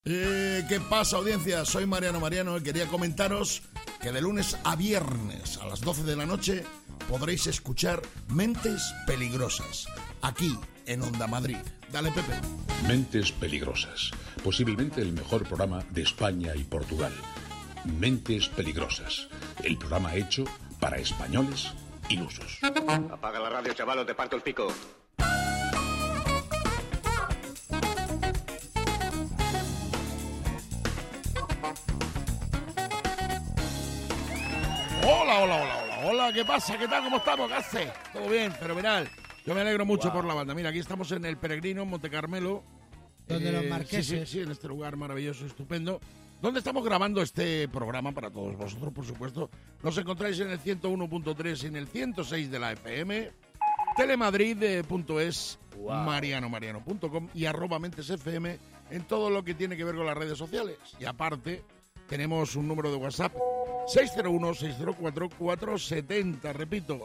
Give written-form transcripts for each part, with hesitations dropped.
¿Qué pasa, audiencia? Soy Mariano y quería comentaros que de lunes a viernes a las 12 de la noche podréis escuchar Mentes Peligrosas, aquí en Onda Madrid. Dale, Pepe. Mentes Peligrosas, posiblemente el mejor programa de España y Portugal. Mentes Peligrosas, el programa hecho para españoles ilusos. Apaga la radio, chaval, o te parto el pico. Hola, ¿qué pasa? ¿Qué tal? ¿Cómo estamos? ¿Qué hace? ¿Todo bien? Fenomenal. Yo me alegro mucho por la banda. Mira, aquí estamos en el Peregrino, en Montecarmelo. Donde los marqueses. Sí, en este lugar maravilloso, estupendo. Donde estamos grabando este programa para todos vosotros, por supuesto. Nos encontráis en el 101.3 y en el 106 de la FM. Telemadrid.es, mariano.com y @mentesfm en todo lo que tiene que ver con las redes sociales. Y aparte, tenemos un número de WhatsApp, 601-604-470. Repito,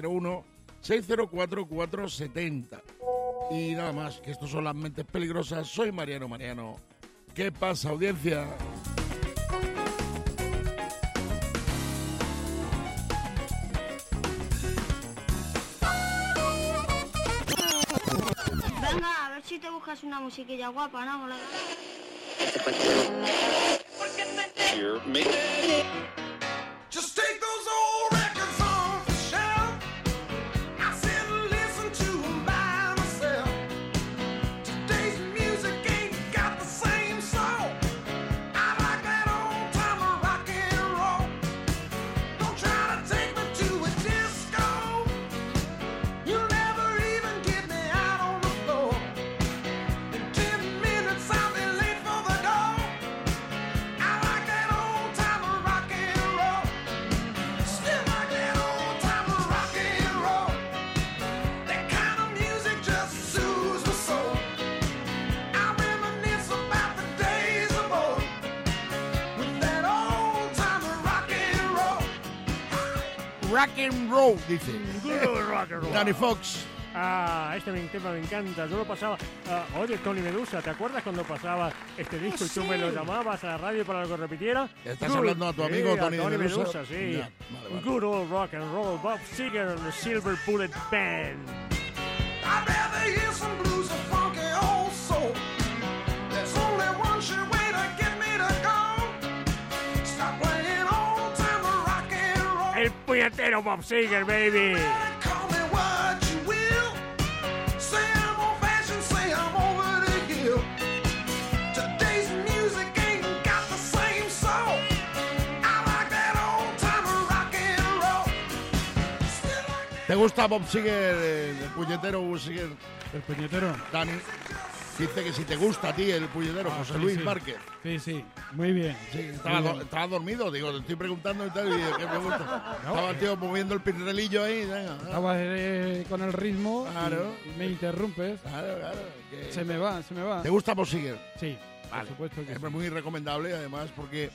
601-604-470. Y nada más, que estos son las Mentes Peligrosas. Soy Mariano. ¿Qué pasa, audiencia? Venga, a ver si te buscas una musiquilla guapa, ¿no? Just take those old records off the shelf. I sit and listen to them by myself. Today's music ain't got the same soul. I like that old time of rock and roll. Don't try to take me to a disco. You'll never even get me out on the floor. In 10 minutes I'll be late for the door. I like that old time of rock and roll. Still like that old time of rock and roll. That kind of music just soothes my soul. I reminisce about the days of old with that old time of rock and roll. Rock and roll, dice. Duro rock and roll. Danny Fox. Este tema me encanta. Yo lo pasaba. Oye, Tony Medusa, ¿te acuerdas cuando pasaba este disco y tú me lo llamabas a la radio para que lo repitiera? ¿Estás hablando a tu amigo Tony Medusa? Sí. Ya, vale. Good old rock and roll. Bob Seger and the Silver Bullet Band. I'd rather hear some blues or funky old soul. There's only one sure way to get me to go. Stop playing old time of rock and roll. El puñetero Bob Seger, baby. Call me what you will. Say I'm old fashioned, say I'm over the hill. Today's music ain't got the same soul. I like that old time of rock and roll. Still like that. ¿Te gusta Bob Seger, el puñetero Bob Seger? El puñetero. Dani dice que si te gusta a ti el puñetero, José sí, Luis sí. Márquez. Sí, muy bien. Sí, Muy estaba bien. dormido, digo, te estoy preguntando y tal, y ¿qué me gusta? Estaba el tío moviendo el pirrelillo ahí, venga. Estaba con el ritmo Claro. y me interrumpes. Claro. Que... Se me va. ¿Te gusta Bob Seger? Sí, Vale. por supuesto que Es sí. muy recomendable, además, porque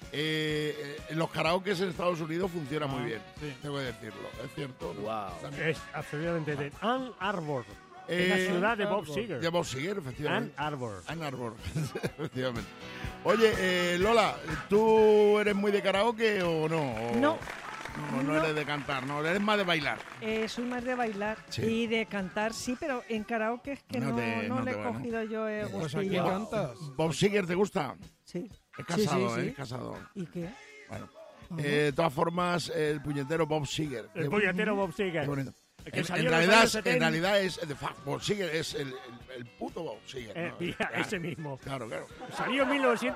en los karaokes en Estados Unidos funciona muy bien. sí. Tengo que decirlo, es cierto. Es absolutamente de Ann Arbor. Es la ciudad de Bob Seger. De Bob Seger, Ann efectivamente. Arbor. Ann Arbor, efectivamente. Oye, Lola, ¿tú eres muy de karaoke o no? ¿O No. No eres de cantar, no, eres más de bailar. Soy más de bailar Sí. y de cantar, sí, pero en karaoke es que No no, te- no no le te he va, ¿no? cogido yo el Pues aquí gustillo. cantas. ¿Bob Seger te gusta? Sí. Es casado, Sí. Es casado. ¿Y qué? Bueno. De todas formas, el puñetero Bob Seger. El puñetero Bob Seger. Qué bonito. Que En salió en los realidad, años 70. en realidad es Bob Seger es el puto Bob Seger. ¿no? Mira, ese mismo. Claro. Salió en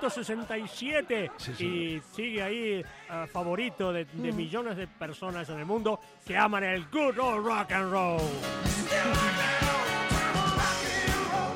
1967 Sí. y sigue ahí favorito de millones de personas en el mundo que aman el good old rock and roll. Still like that old time of rock and roll.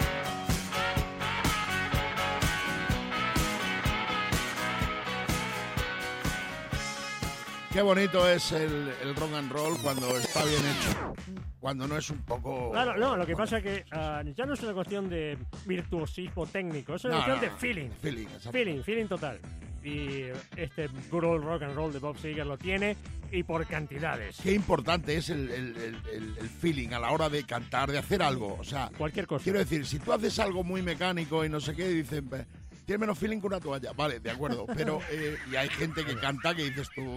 Qué bonito es el rock and roll cuando está bien hecho. Cuando no es un poco... Claro, no, lo que pasa es que ya no es una cuestión de virtuosismo técnico, es una cuestión de feeling. Feeling total. Y este good old rock and roll de Bob Seger lo tiene, y por cantidades. Qué importante es el feeling a la hora de cantar, de hacer algo. O sea, Cualquier cosa. quiero decir, si tú haces algo muy mecánico y no sé qué, dicen, tiene menos feeling que una toalla. Vale, de acuerdo. Pero, y hay gente que canta que dices tú...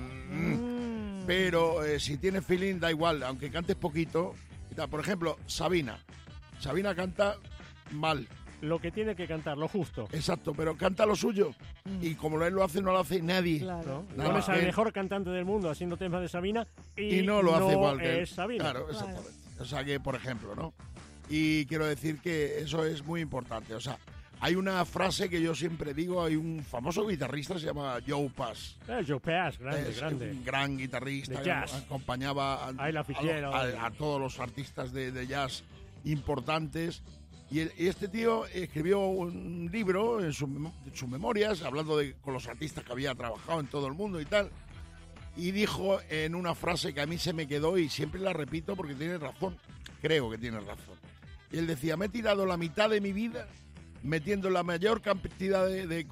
Pero si tiene feeling, da igual, aunque cantes poquito. Por ejemplo, Sabina. Sabina canta mal. Lo que tiene que cantar, lo justo. Exacto, pero canta lo suyo. Y como él lo hace, no lo hace nadie. Claro. ¿No? Pones al mejor cantante del mundo haciendo temas de Sabina y no lo hace igual que él. Es Sabina. Claro, exactamente. O sea que, por ejemplo, ¿no? Y quiero decir que eso es muy importante. O sea, hay una frase que yo siempre digo, hay un famoso guitarrista, se llama Joe Pass. Joe Pass, grande, Es grande. un gran guitarrista De que jazz. acompañaba a todos los artistas de jazz importantes. Y este tío escribió un libro en sus memorias, hablando con los artistas que había trabajado en todo el mundo y tal. Y dijo en una frase que a mí se me quedó y siempre la repito porque tiene razón, creo que tiene razón. Y él decía, me he tirado la mitad de mi vida metiendo la mayor cantidad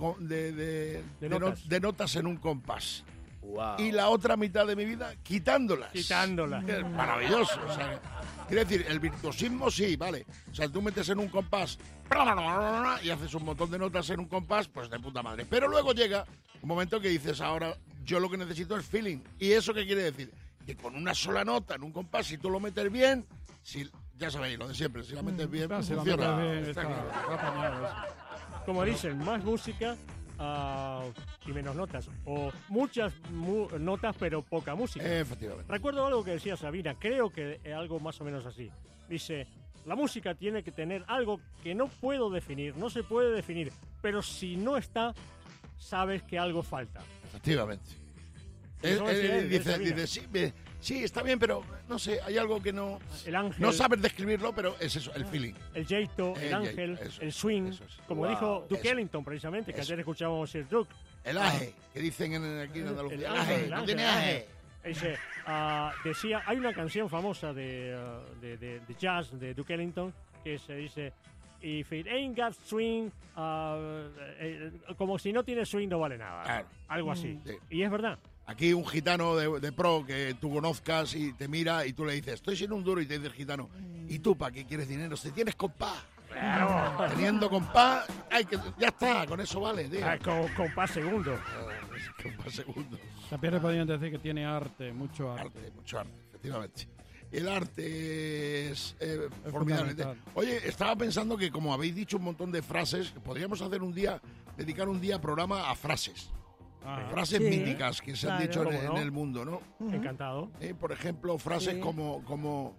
de notas en un compás. Wow. Y la otra mitad de mi vida quitándolas. Quitándolas. Es maravilloso. O sea, quiero decir, el virtuosismo sí, vale. O sea, tú metes en un compás y haces un montón de notas en un compás, pues de puta madre. Pero luego llega un momento que dices, ahora yo lo que necesito es feeling. ¿Y eso qué quiere decir? Que con una sola nota en un compás, si tú lo metes bien, si, ya sabéis lo de siempre, si la metes bien, Claro, si la funciona. metes bien, Está está claro. apañado eso. Como dicen, más música y menos notas. O muchas notas, pero poca música. Efectivamente. Recuerdo algo que decía Sabina, creo que es algo más o menos así. Dice, la música tiene que tener algo que no puedo definir, no se puede definir, pero si no está, sabes que algo falta. Efectivamente. Eso decía él, Dice, Sabina. sí, está bien, pero no sé, hay algo que no... El ángel, No sabes describirlo, pero es eso, el feeling. el jeito, el ángel, eso, el swing, eso es. como Wow, dijo Duke eso, Ellington precisamente, que eso. ayer escuchábamos Sir Duke. El aje, que dicen aquí en Andalucía. El aje, no tiene el ángel. aje. Dice, decía, hay una canción famosa de jazz de Duke Ellington que se dice, if it ain't got swing, como si no tiene swing no vale nada. Claro. Algo así. Sí. Y es verdad. Aquí un gitano de pro que tú conozcas y te mira y tú le dices, estoy sin un duro, y te dice el gitano, ¿y tú para qué quieres dinero? Si tienes compás. Claro. Teniendo compás, ya está, con eso vale, tío. Compás segundo. Compás segundo. También le podrían decir que tiene arte, mucho arte. Arte, mucho arte, efectivamente. El arte es formidable. fundamental. Oye, estaba pensando que como habéis dicho un montón de frases, podríamos hacer dedicar un día programa a frases. Ah, Frases Sí, míticas que se han claro. dicho en, ¿Cómo no? en el mundo, ¿no? Encantado. Por ejemplo, frases Sí. como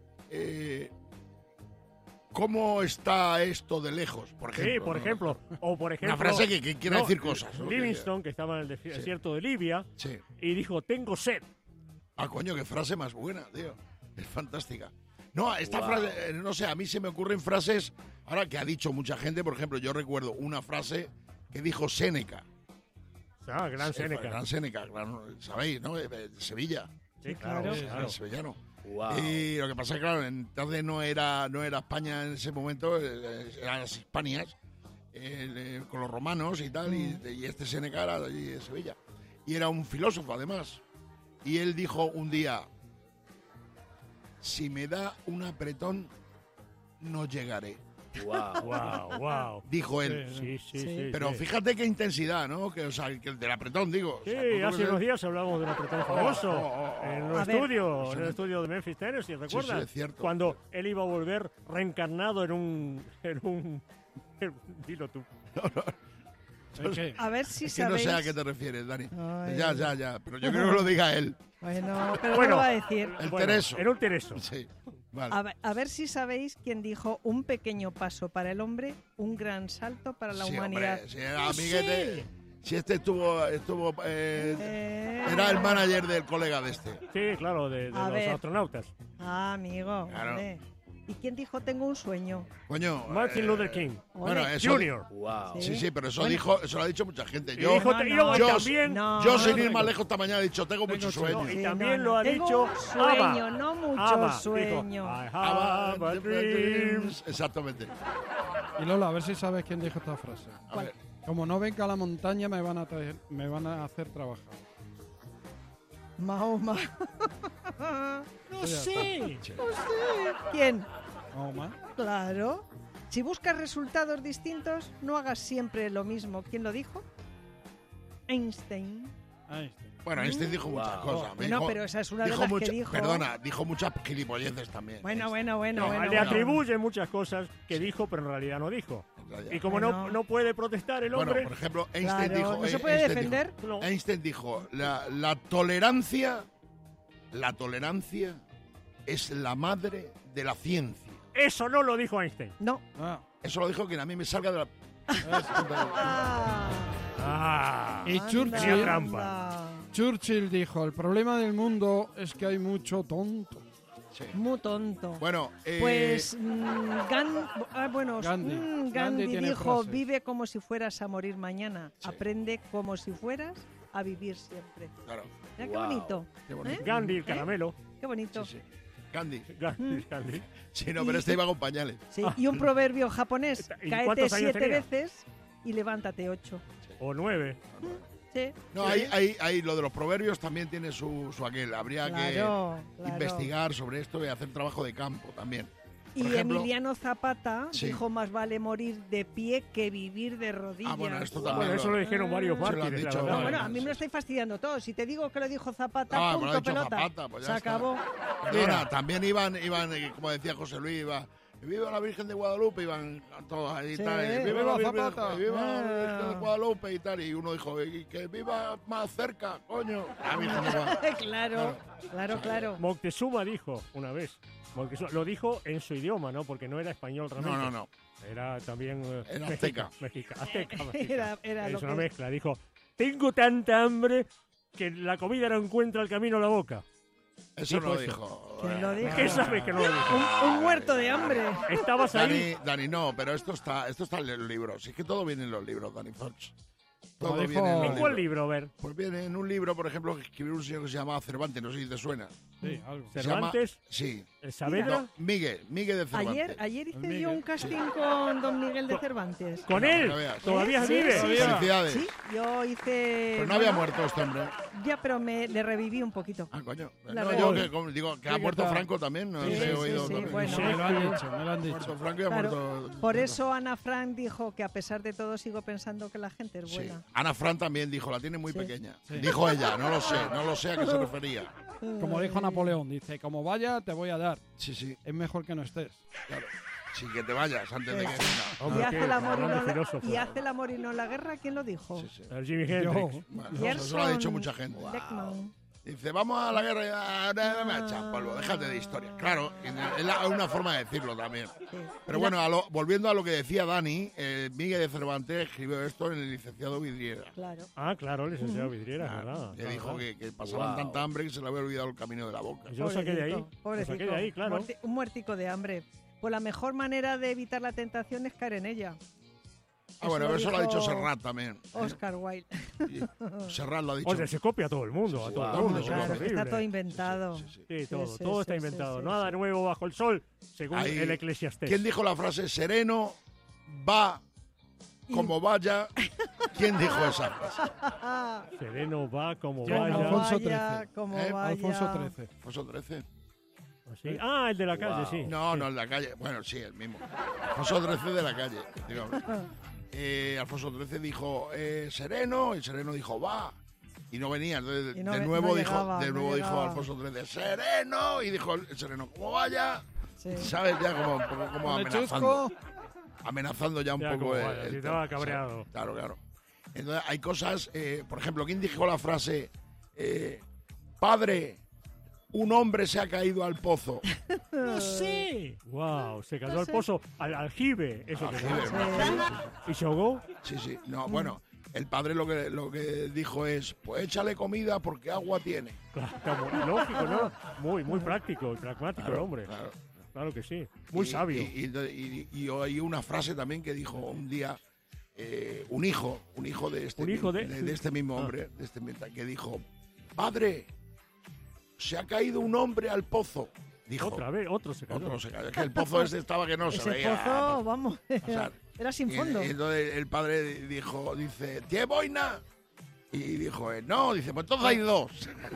¿cómo está esto de lejos? Por ejemplo. Sí, por ¿no? ejemplo. O por ejemplo. Una frase que quiere decir cosas, ¿no? Livingstone, que estaba en el desierto de Libia, Sí. y dijo, tengo sed. Ah, coño, qué frase más buena, tío. Es fantástica. No, esta Wow. frase, no sé, a mí se me ocurren frases, ahora que ha dicho mucha gente, por ejemplo, yo recuerdo una frase que dijo Séneca. Gran Séneca. Gran Séneca, claro, sabéis, ¿no? De Sevilla. Sí, claro. Era sevillano. Wow. Y lo que pasa es que, claro, entonces no era España en ese momento, eran las Hispanias, con los romanos y tal, y este Séneca era de allí de Sevilla. Y era un filósofo, además. Y él dijo un día, si me da un apretón, no llegaré. Wow. Wow, wow. Dijo él. Sí, sí, sí. Pero sí. fíjate qué intensidad, ¿no? Que, o sea, que el del apretón, digo. O Sí, sea, tú hace ves- unos días hablamos de un apretón famoso en A un ver. estudio, en el estudio de Memphis, Tennessee, ¿recuerdas? sí, es cierto. Cuando él iba a volver reencarnado en un dilo tú. es que A ver si Es que no sabéis. sé a qué te refieres, Dani. Ay. Ya. Pero yo creo que lo diga él. Bueno, pero Bueno. no lo va a decir. El Bueno, Tereso. Era un Tereso. Sí, vale. A ver si sabéis quién dijo un pequeño paso para el hombre, un gran salto para la Sí, humanidad. hombre, si era amiguete. Si este estuvo Eh, era el manager del colega de este. Sí, claro, de A los ver. astronautas. amigo. Claro. hombre. ¿Y quién dijo tengo un sueño? Coño. Martin Luther King Bueno, Ole. eso. Junior. Wow. Sí, pero eso Bueno. eso lo ha dicho mucha gente. Y Yo, dijo, No, y no. luego yo- también, No, yo no, sin ir no, más lejos esta mañana he dicho, tengo mucho sueño. y también lo ha Tengo dicho un sueño, ABBA. no mucho ABBA. Dijo, sueño. I have a dream. Exactamente. Y Lola, a ver si sabes quién dijo esta frase. A ver, Como no venga a la montaña, me van a hacer trabajar. Mahoma. No sé. ¿Quién? ¿Mahoma? Claro. Si buscas resultados distintos, no hagas siempre lo mismo. ¿Quién lo dijo? Einstein. Bueno, Einstein dijo muchas cosas. Bueno, pero esa es una de las que dijo. Perdona, dijo muchas gilipolleces también. Bueno. Le atribuye muchas cosas que dijo, pero en realidad no dijo. Y como no puede protestar el hombre... Bueno, por ejemplo, Einstein dijo... ¿No se puede defender? Einstein dijo, la tolerancia es la madre de la ciencia. Eso no lo dijo Einstein. No. Eso lo dijo quien a mí me salga de la... Y Churchill dijo, el problema del mundo es que hay mucho tonto. Sí. Muy tonto. Bueno, pues Gandhi dijo, frase. vive como si fueras a morir mañana. Sí. Aprende como si fueras a vivir siempre. Claro. Mira, qué bonito. Qué bonito. Gandhi, el caramelo. Qué bonito. Sí. Gandhi. Gandhi. Sí, no, pero este iba con pañales. Sí. Y un proverbio japonés, ¿Y cáete cuántos años 7 tenía? veces y levántate 8. O 9. Sí. No, hay lo de los proverbios también tiene su aquel. Habría que investigar sobre esto y hacer trabajo de campo también. Por ejemplo, Emiliano Zapata dijo, más vale morir de pie que vivir de rodillas. Bueno, esto también. Bueno, eso lo dijeron varios mártires. dicho, la verdad. Bueno, a mí me lo estáis fastidiando todo. Si te digo que lo dijo Zapata, me lo ha punto, dicho pelota. Zapata, pues ya se está. acabó. Perdona, también iban, como decía José Luis, viva la Virgen de Guadalupe, iban todos ahí y Sí. tal. Viva la Zapata. Virgen de Guadalupe y tal. Y uno dijo, y que viva más cerca, coño. La Virgen de Guadalupe. Claro. Moctezuma dijo una vez. Lo dijo en su idioma, ¿no? Porque no era español realmente. No. Era también... Era azteca. Azteca. Era lo es una que- mezcla. Dijo, tengo tanta hambre que la comida no encuentra el camino a la boca. Eso no lo eso. dijo. ¿Quién lo dijo? ¿Qué sabes que no lo dijo? Un muerto de hambre. Estabas ahí. Dani, no, pero esto está en los libros. Si es que todo viene en los libros, Dani Fox. Como Todo dijo- viene en los ¿En cuál libros. libro? A ver. Pues viene en un libro, por ejemplo, que escribió un señor que se llamaba Cervantes, no sé si te suena. Sí, algo. Se llama- ¿Cervantes? Sí. ¿Saavedra? No, Miguel de Cervantes. Ayer hice Miguel. yo un casting con don Miguel de Cervantes. ¿Con él? no veas. ¿Todavía Sí, vive? sí, Felicidades. Sí, yo hice... Pero no había muerto este hombre. Ya, pero le reviví un poquito. Ah, coño. La No, verdad. yo digo que ha Sí, muerto que está. Franco también, no Sí, sé, he oído sí, también. bueno. Me lo han dicho. Ha muerto Franco y ha Claro, muerto... por eso Ana Frank dijo que a pesar de todo sigo pensando que la gente es Sí. buena. Ana Fran también dijo, la tiene muy Sí. pequeña. Sí. Dijo ella, no lo sé a qué se refería. Como dijo Napoleón, dice, como vaya, te voy a dar. Sí, Es mejor que no estés. claro. Sí, que te vayas antes de que venga. Hombre, Y hace, qué el amor y no grande la, filósofo. y hace el amor y no la guerra, ¿quién lo dijo? Sí. El Jimi Hendrix. Bueno, eso lo ha dicho mucha gente. Beckman. Dice, vamos a la guerra y me echan polvo, déjate de historia. Claro, es una forma de decirlo también. Sí. Pero bueno, volviendo a lo que decía Dani, Miguel de Cervantes escribió esto en el licenciado Vidriera. Claro. Ah, claro, licenciado Vidriera, es verdad. Que dijo que pasaban tanta hambre que se le había olvidado el camino de la boca. Yo lo saqué de ahí. Lo Pobrecito. saqué de ahí, claro. Un muertico de hambre. Pues la mejor manera de evitar la tentación es caer en ella. Ah, bueno, lo eso lo ha dicho dijo Serrat también. Oscar Wilde. Y Serrat lo ha dicho. Oye, se copia a todo el mundo, a todo el mundo. Claro, es Claro, que horrible. está todo inventado. Sí, todo, Sí, todo sí, está sí, inventado. sí, Nada sí. nuevo bajo el sol, según Ahí- el Eclesiastés. ¿Quién dijo la frase sereno va como vaya? ¿Quién dijo esa frase? Sereno va como Ya, vaya. Alfonso Vaya, XIII. como ¿Eh? vaya. Alfonso XIII. Alfonso XIII. ¿Sí? Ah, el de la calle, sí. No, no, en la calle. Bueno, sí, el mismo. Alfonso XIII de la calle, digamos. Alfonso XIII dijo sereno, y Sereno dijo va. Y no venía. Entonces, Y no de ve- nuevo, no dijo, llegaba, de no nuevo dijo llegaba. Alfonso XIII sereno. Y dijo el Sereno, como vaya. Sí. ¿Sabes? Ya como, un poco como Con el amenazando. chusco. Amenazando ya un Ya, poco como vaya, si tema, estaba ¿sabes? cabreado. Claro, claro. Entonces hay cosas, por ejemplo, ¿quién dijo la frase padre, un hombre se ha caído al pozo? No sé. Wow, se cayó al pozo, al aljibe. Eso que Aljibe, se ¿Y se ahogó? Sí, sí. No, bueno, el padre lo que dijo es, pues échale comida porque agua tiene. Claro, está muy lógico, ¿no? Muy práctico y pragmático el hombre. Claro. Claro que sí. Muy sabio. Y oí una frase también que dijo un día un hijo de este, ¿Un hijo de este mismo hombre, de este, que dijo, padre, se ha caído un hombre al pozo. Dijo, Otra vez, otro se cayó. otro se cayó. Es que el pozo este estaba que no se Ese veía. pozo, vamos, O sea, era sin fondo. Y entonces el padre dice, ¿tie boina? Y dijo él, no, dice, pues entonces hay 2.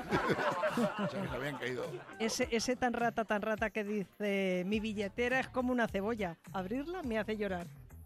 O sea, que se habían caído. Ese tan rata que dice, mi billetera es como una cebolla. Abrirla me hace llorar.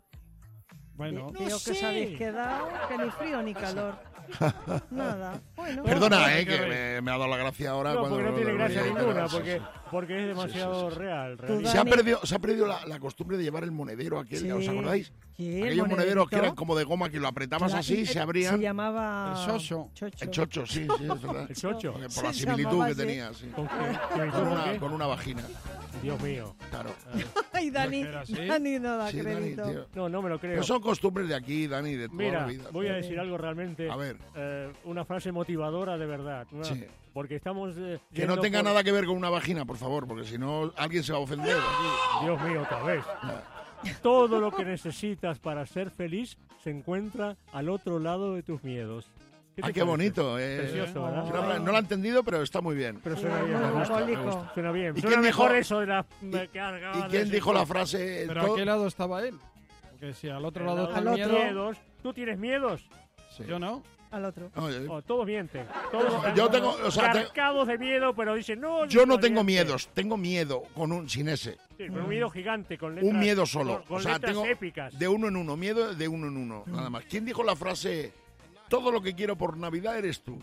Bueno, Veo que os habéis quedado que ni frío ni calor. Nada. Bueno. Perdona, que me ha dado la gracia ahora. No, cuando porque no tiene gracia ninguna, Sí, sí. porque es demasiado real. Tú, Se ha Dani. perdido la costumbre de llevar el monedero aquel, Sí. ¿os acordáis? Sí, el Aquellos monederos que monederito. eran como de goma, que lo apretabas así, se abrían. Se llamaba... El chocho. El chocho, sí, es verdad. El chocho. Por Se la similitud llamaba que así. tenía, sí. ¿Con qué? Con una vagina, Dios mío. claro. Ay, Dani, ¿Era así? Dani no da Sí, Dani, crédito. tío. No me lo creo. Pero son costumbres de aquí, Dani, de toda la Mira, vida. voy a decir algo realmente. A ver. Una frase motivadora de verdad. Sí. Porque estamos. Que no tenga nada que ver con una vagina, por favor, porque si no, alguien se va a ofender. Dios mío, otra vez. Todo lo que necesitas para ser feliz se encuentra al otro lado de tus miedos. ¿Qué te Ah, qué parece? bonito. Precioso, ¿verdad? No lo he entendido, pero está muy bien. Pero suena bien. Muy Me gusta, bucólico. me gusta. Suena bien. ¿Y Suena quién mejor dijo- eso de la ¿Y carga. quién dijo la frase? ¿Pero a qué lado estaba él? Porque si al otro lado está Al el otro. miedo, Miedos. ¿Tú tienes miedos? Sí. yo no. Al otro. No, yo- Oh, todos mienten. Todos Yo tengo, o sea, cargados de miedo, pero dicen no. yo no valiente. tengo miedos, tengo miedo sin ese. Sí, con un miedo gigante, con letras. Un miedo solo. Con O sea, letras tengo épicas. de uno en uno, miedo de uno en uno, nada más. ¿Quién dijo la frase, todo lo que quiero por Navidad eres tú?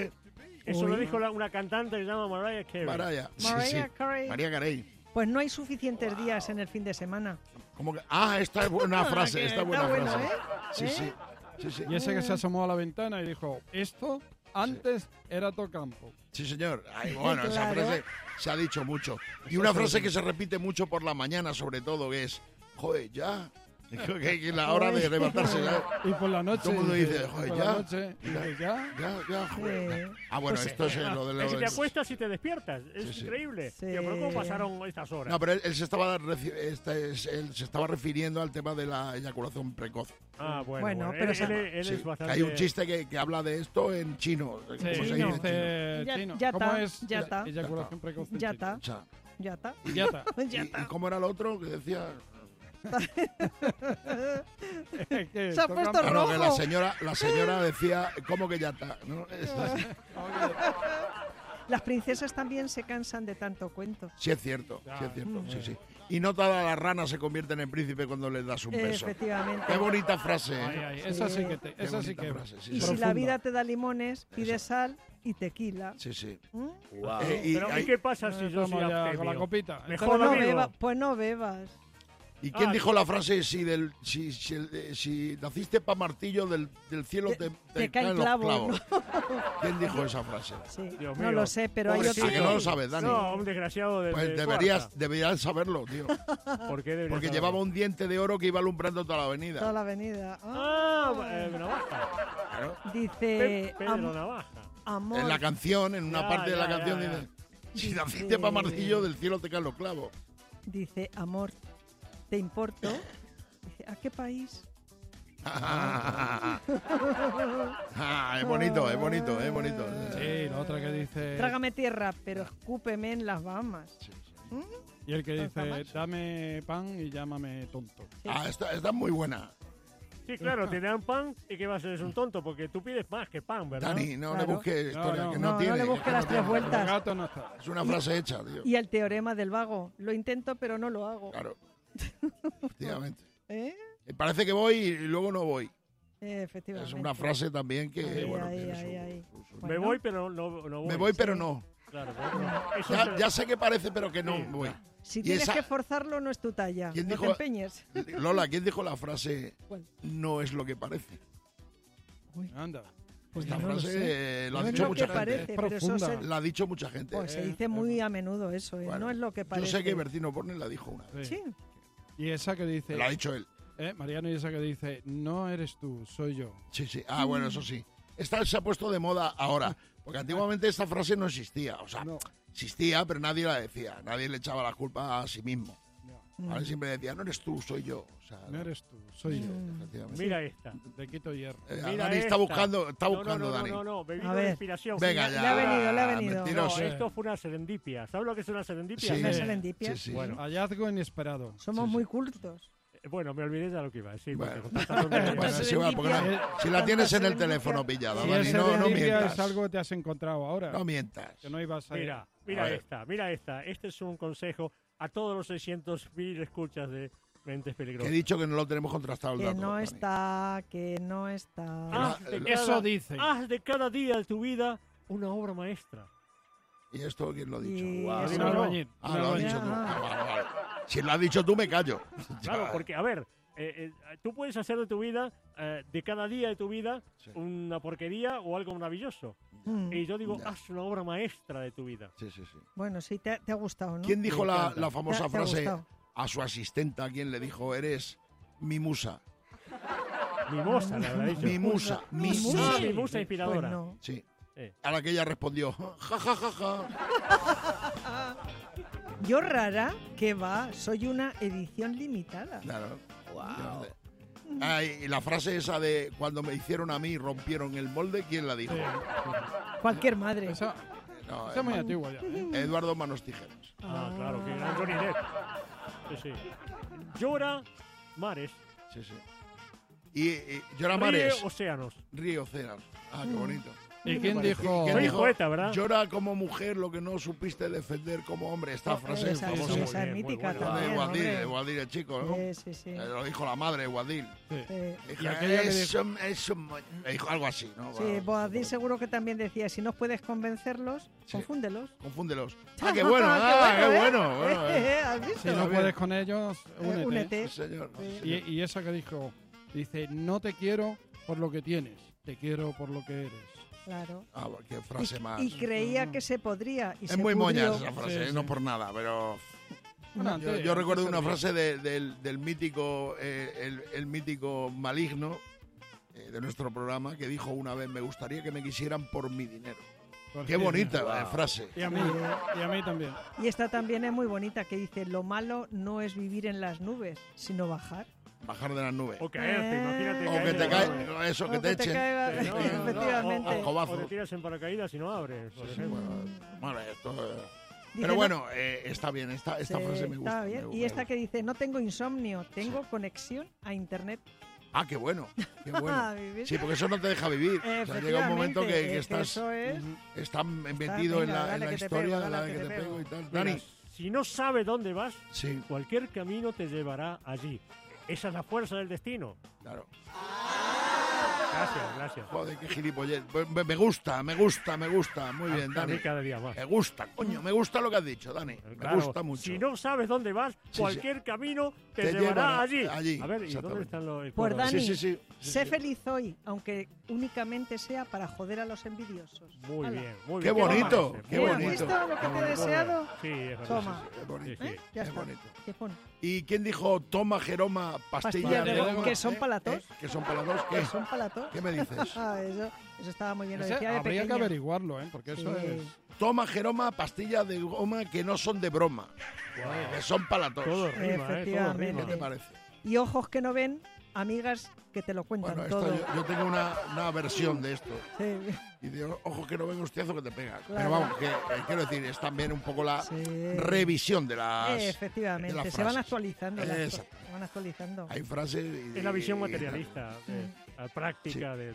Eso lo dijo una cantante que se llama Mariah Carey. Mariah. Sí, Mariah sí. Carey. María Carey. Pues no hay suficientes días en el fin de semana. ¿Cómo que? Ah, esta es buena frase, esta es buena Está bueno, frase. ¿eh? Sí, ¿Eh? sí. Sí, sí. Y ese que se asomó a la ventana y dijo, esto antes era Tocampo. Sí, señor. Ay, bueno, esa Claro. frase se ha dicho mucho. Y una frase que se repite mucho por la mañana, sobre todo, que es, joder, ya. Que la hora de levantarse ya. Y por la noche. Todo el mundo dice, y joder, por ya. la noche, dice, ya. Ya, joder. Sí. Ah, bueno, esto es lo de Es que te los... acuestas y te despiertas. Es Sí, sí. increíble. Sí. Tío, pero ¿cómo pasaron estas horas? No, pero él se estaba él se estaba refiriendo al tema de la eyaculación precoz. Ah, bueno. Bueno, Él, pero él Sí, es que bastante. hay un chiste que habla de esto en chino. ¿Cómo se Sí, dice en no, chino? Ya- chino. ya ¿Cómo está, es ya está. eyaculación precoz en Ya chino? está, O sea, ya está. Ya está. Ya ¿y está. cómo era el otro que decía? ¿Qué? Se ha Tocampo. puesto Ah, no, que rojo. la señora decía, ¿cómo que ya está? ¿No? Las princesas también se cansan de tanto cuento. Sí es cierto, sí, sí. Y no todas las ranas se convierten en príncipe cuando les das un beso. Efectivamente. Qué bonita frase. Ay, ¿eh? ay, esa sí que te, Qué esa sí bonita que frase, sí, Y sí. si la profunda. vida te da limones, pide sal y tequila. Sí, sí. ¿Mm? Pero, ¿y qué pasa si yo soy Estamos ya con la abstemio? copita. Mejor Pues no, amigo. pues no bebas. ¿Y quién Ah, dijo la frase si naciste pa' martillo del cielo te caen los clavos, clavos? ¿Quién dijo esa frase? Sí, Dios no mío. lo sé, pero hay Pobrecito. ¿A que no lo sabes, Dani? No, un desgraciado de. Pues de deberías saberlo, tío. Suarza. ¿Por qué debería Porque saberlo? llevaba un diente de oro que iba alumbrando toda la avenida. toda la avenida. Navaja. Claro. Dice Pedro Navaja. amor. En la canción, en una Ya, parte de la ya, canción, ya, dice: Si Dice- naciste pa' martillo, del cielo te caen los clavos. Dice amor. ¿Te importo? Dice, ¿a qué país? Es bonito, es bonito, es bonito. Sí, la otra que dice... Trágame tierra, pero escúpeme en las Bahamas. Y el que dice, Bahamas. dame pan y llámame tonto. Ah, esta es muy buena. Sí, claro, te dan pan y que vas a ser es un tonto, porque tú pides más que pan, ¿verdad? Dani, no Claro. le busques historia, No, que no, no tiene. no le busques que las no tres tiene. vueltas. El gato no está. Es una frase hecha, tío. Y el teorema del vago. Lo intento, pero no lo hago. Claro. Efectivamente. ¿Eh? Parece que voy y luego no voy. Efectivamente. Es una frase también que, Ahí, bueno, ahí, tiene ahí, su- ahí. su- Me Bueno. voy, pero no voy. Me voy, pero no. Claro, pero eso Ya sé que parece, pero que no Sí, voy. Si Y tienes esa- que forzarlo, no es tu talla. ¿Quién No dijo- te empeñes. Lola, ¿quién dijo la frase ¿Cuál? no es lo que parece? Anda. Pues Esta yo no lo frase sé. lo ha No es dicho lo mucha que gente. parece, Es pero eso profunda. se, La ha dicho mucha gente. pues se dice muy a menudo eso. Bueno, no es lo que parece. Yo sé que Bertino Borne la dijo una vez. Sí. Y esa que dice... Lo ha dicho él. Mariano, y esa que dice, no eres tú, soy yo. Sí, sí. Ah, bueno, eso sí. Esta se ha puesto de moda ahora. Porque antiguamente esta frase no existía. O sea, No. existía, pero nadie la decía. Nadie le echaba la culpa a sí mismo. No, Ahora siempre decía, no eres tú, soy yo. O sea, no eres tú, soy yo. efectivamente. Mira esta. Te quito hierro. Mira Dani está esta. buscando, No, Dani. bebido A de ver. inspiración. Venga Le ya. ha venido, le ha venido. No, Mentiroso. esto fue una serendipia. ¿Sabes lo que es una serendipia? Sí. Una serendipia. Sí, sí. Bueno, Hallazgo inesperado. Somos Sí, sí. muy cultos. Bueno, me olvidé de lo que iba a decir. Bueno. porque contestando me- Bueno, se sí, le va, porque limpia- si la tienes en el se le teléfono limpia. pillada, Si Dani, ese no de limpia mientas. es algo que te has encontrado ahora. No mientas. Que no ibas a ir. Mira, A mira ver. esta, mira esta. Este es un consejo a todos los 600.000 escuchas de Mentes Que Peligrosas. he dicho que no lo tenemos contrastado el Que dato. no Dani. está, que no está. Haz de Eso cada- dicen. Haz de cada día de tu vida una obra maestra. ¿Y esto quién lo ha dicho? Y Guau. eso Un no. albañil. Ah, un lo has albañil. dicho tú. Ah. Ah, vale, vale. Si lo has dicho tú, me callo. Claro, Ya. porque, a ver, tú puedes hacer de tu vida, de cada día de tu vida, Sí. una porquería o algo maravilloso. Mm. Y yo digo, Ya. haz una obra maestra de tu vida. Sí, sí, sí. Bueno, sí, te ha gustado, ¿no? ¿Quién dijo Me la encanta. famosa ¿Te ha frase gustado? a su asistenta? ¿Quién le dijo, eres mi musa? Mimosa, le habrá dicho. Mi musa. Mi ¿Mi musa? Ah, musa. mi musa Pues inspiradora. no. Sí. Sí. A la que ella respondió, ja, ja, ja, ja. Yo rara, que va, soy una edición limitada. Claro. Ah, y la frase esa de cuando me hicieron a mí rompieron el molde, ¿quién la dijo? Cualquier madre. Esa, No, esa es muy antigua ya. Eduardo Manos Tijeras. Ah, claro, que gran Johnny Depp. Sí, sí. Llora mares, Sí, sí. Y llora ríe mares, océanos. ríe océanos. Ah, qué bonito. ¿Y quién dijo? ¿Quién Soy dijo? poeta, ¿verdad? Llora como mujer lo que no supiste defender como hombre. Esta frase es Esa, famosa. muy esa es bien, muy mítica buena. La de también, Guadil, hombre. de Guadil el chico, ¿no? Sí, sí, sí. Lo dijo la madre de Guadil. Sí. Sí. Y aquella que Me dijo algo así, ¿no? Sí, Boadil seguro que también decía, si no puedes convencerlos, Sí. confúndelos. Confúndelos. Ah, qué bueno, qué ¿eh? bueno. Bueno, ¿Has visto? Si no bien. puedes con ellos, únete. Únete. Sí, señor. Sí. Y esa que dijo, dice, no te quiero por lo que tienes, te quiero por lo que eres. Claro. Ah, qué frase más. Y creía que se podría. Y Es se muy pudrió. moña esa frase, Sí, no sí. por nada, pero Bueno, yo, antes- yo recuerdo antes una servía. frase del mítico, el mítico maligno de nuestro programa que dijo una vez, me gustaría que me quisieran por mi dinero. Por Qué fin. bonita frase. Y a mí también. Y esta también es muy bonita, que dice, lo malo no es vivir en las nubes, sino bajar. Bajar de las nubes. O caerte, imagínate. O que caerte te de la nube. cae, eso, que O te echen. caiga, Sí, no, no, no, efectivamente. o- O te tiras en paracaídas y no abres, por ejemplo. Bueno, esto... Dice, Pero no- bueno, está bien, esta Sí, frase me gusta. está bien. me Y gusta. esta que dice, no tengo insomnio, tengo conexión a internet. Ah, qué bueno, qué Ah, bueno. ¿vivir? Sí, porque eso no te deja vivir. O sea, llega un momento que Efectivamente, es que estás, eso es... estás metido venga, en dale la que te historia, pego, de la dale que que te te pego y pego. tal. Mira, Dani, si no sabes dónde vas, sí, cualquier camino te llevará allí. Esa es la fuerza del destino. claro. Gracias, gracias. Joder, qué gilipollez. Me gusta. Muy bien, A mí Dani. cada día más. Me gusta, coño, me gusta lo que has dicho, Dani. Claro, Me gusta mucho. Si no sabes dónde vas, Sí, cualquier camino te, Te llevará llevará allí, A ver, ¿y exactamente. dónde están los el Pues coro? Dani, sí. sé feliz hoy, aunque únicamente sea para joder a los envidiosos. Muy Hala. bien, muy Qué bien. bonito, Frase, qué muy ¿Has bonito. bien. visto lo que te he Muy bien. deseado? Sí, es verdad. Toma. Es bonito. Sí, ¿Eh? Ya es está. bonito. ¿Qué pone? ¿Y quién dijo toma Jeroma pastilla Pastillas de de goma? goma. ¿Que son para la tos? ¿Que son para la tos? ¿Que ¿Qué? son para la tos? ¿Qué me dices? Ah, eso estaba muy bien, lo Ese decía de habría que pequeña. averiguarlo, ¿eh? Porque eso Sí. es... Toma Jeroma pastillas de goma que no son de broma. Que son para la tos. Todo rima, todo Efectivamente. rima. ¿Qué te parece? Y ojos que no ven, amigas que te lo cuentan Bueno, esto todo. yo tengo una versión de esto. Sí. Y de ojos que no ven hostiazo que te pegas. Claro. Pero vamos, que quiero decir, es también un poco la Sí. revisión de las... Efectivamente, de las se van frases. actualizando. Exacto. Se van actualizando. Hay frases... y- Es la visión y- materialista, la práctica de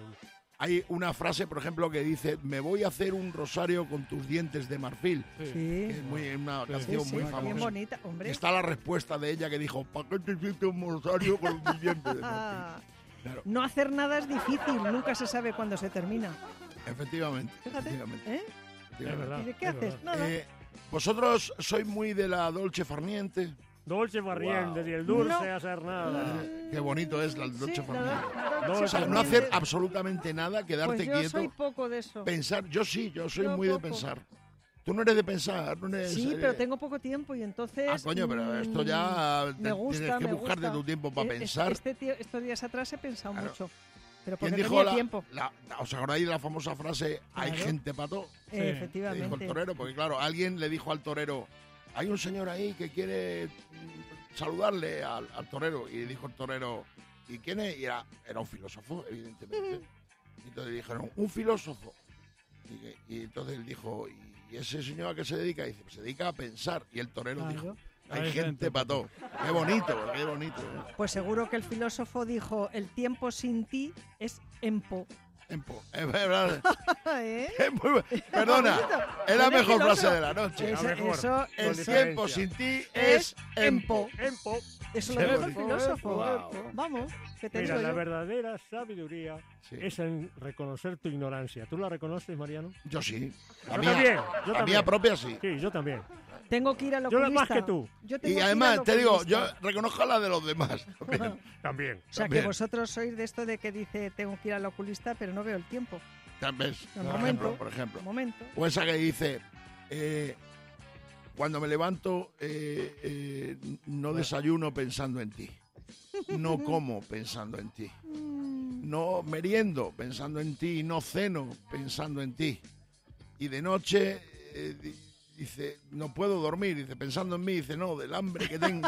Hay una frase, por ejemplo, que dice, me voy a hacer un rosario con tus dientes de marfil. Sí. Que es una Sí, canción sí, muy bien famosa. bonita, hombre. Está la respuesta de ella que dijo, ¿para qué te hiciste un rosario con tus dientes de marfil? Ah, Claro, no hacer nada es difícil, nunca se sabe cuándo se termina. efectivamente. Fíjate, efectivamente, ¿eh? Es verdad. ¿Y de qué es haces? verdad. Nada. Vosotros sois muy de la dolce farniente. Dolce farniente, Wow. y el dulce No. hacer nada. Qué bonito es la dolce Sí, farniente. No, O sea, no hacer absolutamente nada, quedarte Pues yo quieto, soy poco de eso. pensar. Yo sí, yo soy Yo muy de poco. pensar. Tú no eres de pensar, no eres... Sí, pero tengo poco tiempo y entonces... Ah, coño, pero esto ya me gusta, tienes que me buscarte gusta. tu tiempo para Es- pensar. estos días atrás he pensado Claro. mucho, pero ¿Quién porque dijo tenía tiempo. ¿Os acordáis de la famosa frase, hay Claro. gente para todo? Sí. Que dijo el Efectivamente. torero, porque claro, alguien le dijo al torero, hay un señor ahí que quiere saludarle al torero, y dijo el torero, ¿y quién es? Y era un filósofo, evidentemente. Y entonces le dijeron, un filósofo. Y entonces él dijo, ¿y ese señor a qué se dedica? Y dice, pues se dedica a pensar. Y el torero Claro. dijo, Hay gente para todo. Qué bonito, qué bonito. Pues seguro que el filósofo dijo, el tiempo sin ti es empo. Es verdad. ¿Eh? Perdona, es la Con el mejor filósofo. frase de la noche. Eso, El eso tiempo sin ti es empo. Empo. Eso lo Qué dijo el bonito. filósofo. Wow. Vamos, que te Mira, digo la yo. verdadera sabiduría Sí. es en reconocer tu ignorancia. ¿Tú la reconoces, Mariano? Yo sí. La Yo mía, también, yo la también. mía propia sí. Sí, yo también. Tengo que ir al Yo oculista. más que tú. Yo tengo Y que ir además, al te digo, yo oculista. reconozco la de los demás. También. También. O sea, también. que vosotros sois de esto de que dice, tengo que ir al oculista, pero no veo el tiempo. También, Un por momento. ejemplo, por ejemplo. Un momento. O esa que dice, cuando me levanto, no desayuno pensando en ti. No como pensando en ti. No meriendo pensando en ti. No ceno pensando en ti. Y de noche, dice, no puedo dormir. Dice, pensando en mí. Dice, no, del hambre que tengo.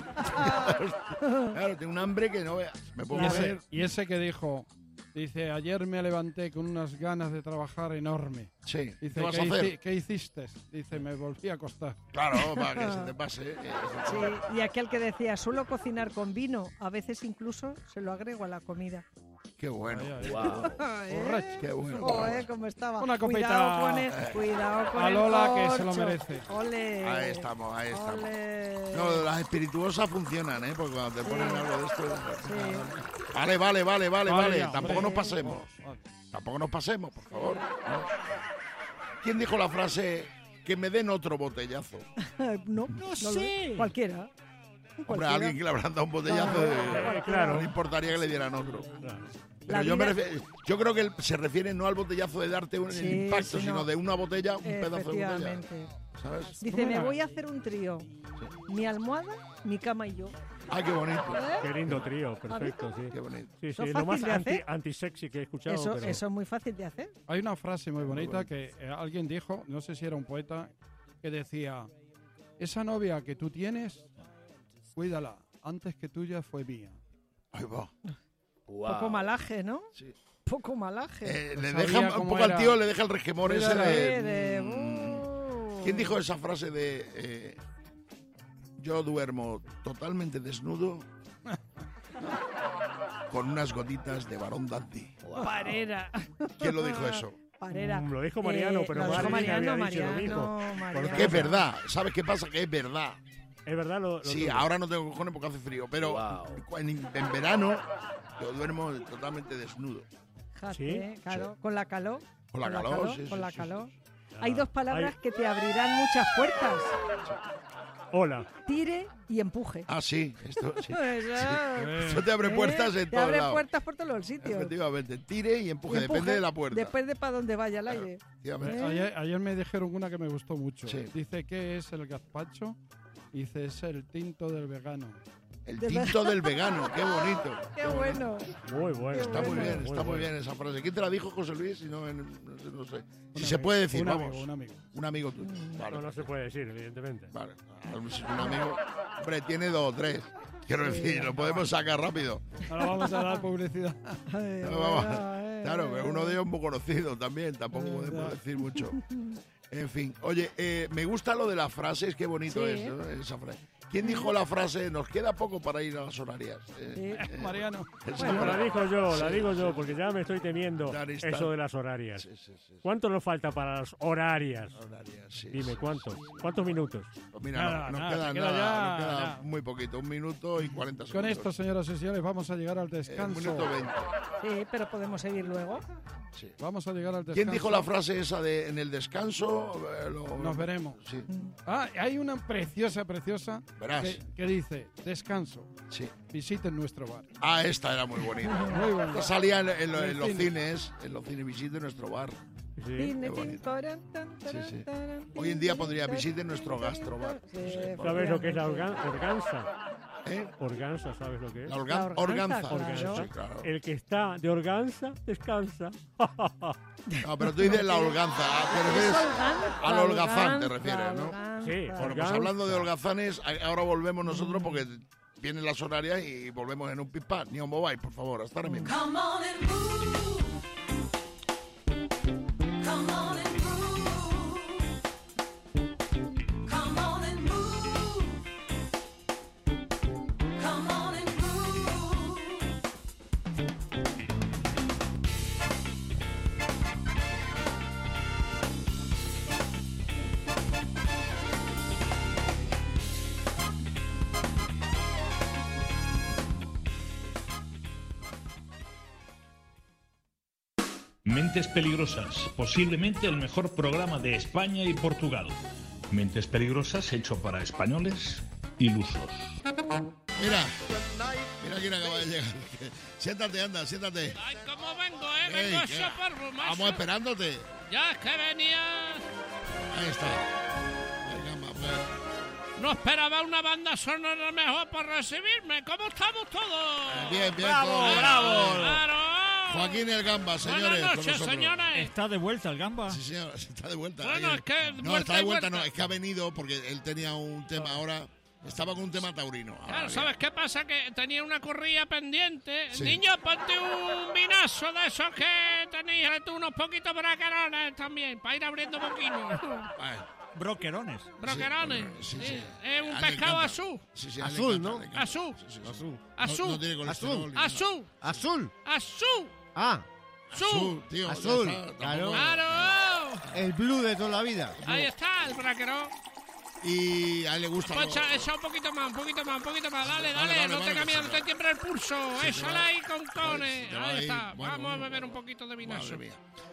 Claro, tengo un hambre que no veas. Me pongo a ver. Y ese que dijo, dice, ayer me levanté con unas ganas de trabajar enorme. Sí, Dice, ¿qué vas a hacer? ¿qué hiciste? Dice, me volví a acostar. Claro, para que se te pase. Sí, y aquel que decía, suelo cocinar con vino, a veces incluso se lo agrego a la comida. Qué bueno. Ay, ay. ¿Eh? Correcto. Qué bueno. Joder, cómo estaba. Una copita Cuidado con a el Lola, que se lo corcho. merece. Ole. Ahí estamos, ahí estamos. Ole. No, las espirituosas funcionan, ¿eh? Porque cuando te ponen Sí. algo de esto... Sí. Vale. ya, Tampoco hombre. nos pasemos. Vale. Tampoco nos pasemos, por favor. ¿Quién dijo la frase que me den otro botellazo? No sé. Cualquiera. Hombre, a alguien que le habrán dado un botellazo, claro. no le importaría que le dieran otro. Claro. Pero La yo, vida- yo creo que se refiere no al botellazo de darte el Sí, impacto, sí, sino no. de una botella, un pedazo de botella. Efectivamente. ¿Sabes? Dice, me voy a hacer un trío. Mi almohada, mi cama y yo. ¡Ay, qué bonito! Qué lindo trío, perfecto, sí. ¡Qué bonito! Sí, Eso sí, es lo más fácil de hacer. anti-sexy que he escuchado. Eso, pero... eso es muy fácil de hacer. Hay una frase muy bonita que alguien dijo, no sé si era un poeta, que decía, esa novia que tú tienes, cuídala, antes que tuya fue mía. Ahí va. Poco malaje, ¿no? Sí. Poco malaje. Le sabía deja un cómo poco al era. tío, le deja el resquemor ese De- ¿Quién dijo esa frase de yo duermo totalmente desnudo con unas gotitas de Barón Dandy? Parera. ¿Quién lo dijo eso? Parera. Lo dijo Mariano, pero lo dijo Mari me había dicho lo Mariano, mismo. Mariano. Que es verdad. ¿Sabes qué pasa? Que es verdad. Es verdad lo Sí, tuyo. ahora no tengo cojones porque hace frío, pero en verano yo duermo totalmente desnudo. Fíjate, ¿Sí? claro, con la calor. Con la calor, sí, con sí, la sí, calor. sí, Hay dos palabras Hay- que te abrirán muchas puertas. Hola. Tire y empuje. Ah, sí. Esto, sí. Eso. Eso te abre puertas en Te todos abre lados. puertas por todos los sitios. Efectivamente. Tire y empuje, depende de la puerta. Depende para dónde vaya el aire. Efectivamente. Ayer me dijeron una que me gustó mucho. Sí. Dice, ¿qué es el gazpacho? Dice, es el tinto del vegano. El tinto del vegano, qué bonito. Qué bueno. Muy bueno. Está muy bien, muy está muy bueno. bien esa frase. ¿Quién te la dijo, José Luis? Si no, no sé. Si Un se amigo, puede decir, un vamos. amigo, un amigo. Un amigo tuyo. Vale. No, no se puede decir, evidentemente. Vale. Si un amigo. Hombre, tiene 2 o 3. Quiero decir, lo podemos sacar rápido. Ahora vamos a dar publicidad. Ay, No, vamos. bueno, Claro, pero uno de ellos es muy conocido también. Tampoco podemos decir mucho. En fin, oye, me gusta lo de las frases, qué bonito Sí. es, ¿no? Esa frase. ¿Quién dijo la frase, nos queda poco para ir a las horarias? Mariano. Bueno, la digo yo, porque ya me estoy temiendo Dar instante. eso de las horarias. Sí, sí, sí. ¿Cuánto nos falta para las horarias? Horarias, sí, Dime, sí, ¿cuántos? sí, sí. ¿Cuántos minutos? Pues mira, Nada, nos nada, queda se queda nada, ya, nos queda nada. muy poquito, 1 minuto y 40 segundos. Con esto, señoras y señores, vamos a llegar al 1 descanso. minuto 20. Sí, pero podemos seguir luego. Sí. Vamos a llegar al descanso. ¿Quién dijo la frase esa de en el descanso? Nos veremos. Sí, Ah, hay una preciosa Verás. que dice, descanso, sí. visiten nuestro bar. Ah, esta era muy bonita. Muy bueno. Esta salía en el los cine. cines, visite nuestro bar. Sí. Tine, bonito. tin, taran, tan, Sí, sí. taran, Hoy en día tin, podría taran, visite tin, nuestro taran, gastrobar. Sí, No sé, ¿Sabes lo que es la efectivamente. organza? ¿Eh? Organza, ¿sabes lo que es? La La organza. organza, Sí, claro. El que está de organza, descansa. No, pero tú dices la organza. Te refieres Holganza, al holgazán, te holganza, refieres, ¿no? holganza. Sí, Bueno, pues organza. hablando de holgazanes, ahora volvemos nosotros porque vienen las horarias y volvemos en un pip-pap. Ni os mováis, por favor. Hasta ahora mismo. Come on and move. Come on and move. Come on and move. Mentes Peligrosas, posiblemente el mejor programa de España y Portugal. Mentes Peligrosas hecho para españoles ilusos. Mira quién acaba de llegar. Siéntate, anda, siéntate. Ay, ¿cómo vengo, Vengo ¿qué? a perro, macho. Vamos esperándote. Ya es que venía... Ahí está. Venga, pues. No esperaba una banda sonora mejor para recibirme. ¿Cómo estamos todos? Bien, ¡Bravo, todo. bravo! ¡Claro! Joaquín el Gamba, señores. Buenas con noches, nosotros. señores. ¿Está de vuelta el Gamba? Sí, señor, está de vuelta. Bueno, es que no, vuelta está de y vuelta, vuelta. no, es que ha venido porque él tenía un tema ahora. Estaba con un tema taurino. Ahora Claro, bien. ¿sabes qué pasa? Que tenía una corrida pendiente. Sí. Niño, ponte un vinazo de esos que tenéis tú, unos poquitos bracarones también, para ir abriendo poquito. Ay, Broquerones. Bracarones. sí, Sí. sí. Es un A él le pescado encanta. azul. Sí, sí, a él le Azul, encanta, ¿no? le encanta. Azul. Sí, sí, sí. Azul. Azul. No tiene colesterol. Azul. ni nada. Azul. Azul. Azul. Ah, Azul. tío. ya Azul, está, claro. tampoco- ¡Claro! el blue de toda la vida. Ahí está el braquerón. Y a él le gusta. Pues echa un poquito más, un poquito más, un poquito más. Dale, dale, no vale, tenga miedo, sí, no te tiembre el pulso. Sí, Échala te va- ahí con cones. te va Ahí a ir- está. bueno, Vamos a bueno. beber un poquito de vinazo. Madre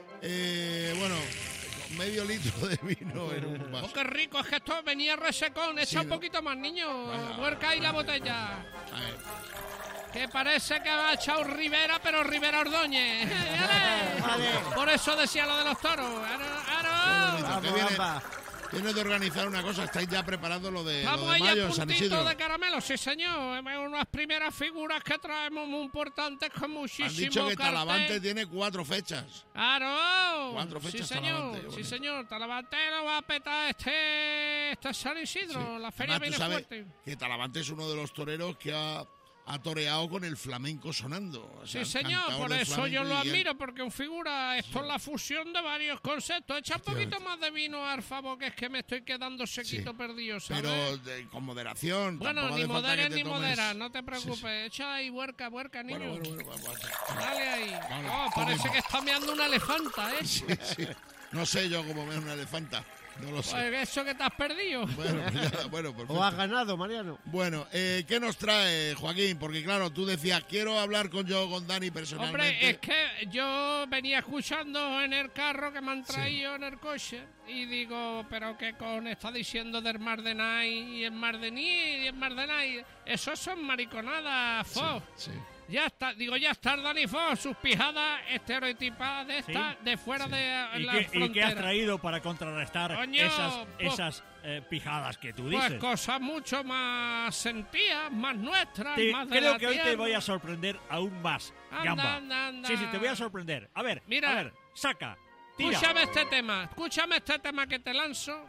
mía. Bueno, medio litro de vino en un vaso. Oh, qué rico, es que esto venía resecón. Echa Sí, un ¿no? poquito más, niño. Vaya. Huerca ahí la botella. A ver. Que parece que ha echado Rivera, pero Rivera Ordóñez. Vale. Por eso decía lo de los toros. ¡Aro! Qué bonito, que Vamos, viene- Gamba. Tienes de organizar una cosa, estáis ya preparando lo de Estamos ahí mayo a en San puntito Isidro. de caramelo, sí señor. Unas primeras figuras que traemos muy importantes con muchísimo Han dicho que cartel. Talavante tiene 4 fechas. ¡Claro! 4 Sí fechas señor, Talavante, sí bonito. señor. Talavante lo va a petar este San Isidro. La feria Además, viene tú sabes fuerte. que Talavante es uno de los toreros que ha toreado con el flamenco sonando. O sea, Sí, señor, cantador por del eso flamenco yo lo y él- admiro, porque un figura, esto es la fusión de varios conceptos. Echa un poquito más de vino, Arfabo, que es que me estoy quedando sequito Sí. perdido, ¿sabes? Pero con moderación. bueno, tampoco ni hace falta moderes que te ni tomes- moderas, no te Sí, preocupes. Echa ahí, huerca, niño. Bueno, vamos. Dale ahí. Vale, Oh, parece que está meando una elefanta, ¿eh? Sí. No sé yo cómo me es una elefanta. No lo sé. Pues eso que te has perdido. Bueno, perfecto. ¿O has ganado, Mariano? Bueno, ¿qué nos trae, Joaquín? Porque claro, tú decías, quiero hablar con Dani personalmente. Hombre, es que yo venía escuchando en el carro que me han traído en el coche y digo, pero ¿qué con está diciendo del Mar de Nai y el Mar de Ni y el Mar de Nai? Esos son mariconadas, Fo. Sí. Ya está, Dani Fo, sus pijadas estereotipadas de esta, de fuera de ¿Y la qué, frontera. ¿Y qué has traído para contrarrestar Coño, esas pijadas que tú Pues dices? cosas mucho más sentidas, más nuestras, más de Creo la que hoy te tierra. voy a sorprender aún más, Anda, Gamba. anda. Sí, te voy a sorprender. A ver, Mira. saca, tira. Escúchame este tema que te lanzo.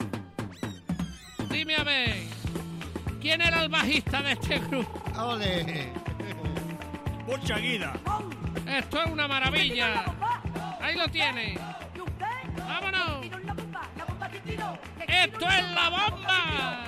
Dime a ver, ¿quién era el bajista de este grupo? ¡Ole! Mucha guida. Esto es una maravilla. Ahí lo tiene. ¡Vámonos! ¡Esto es la bomba!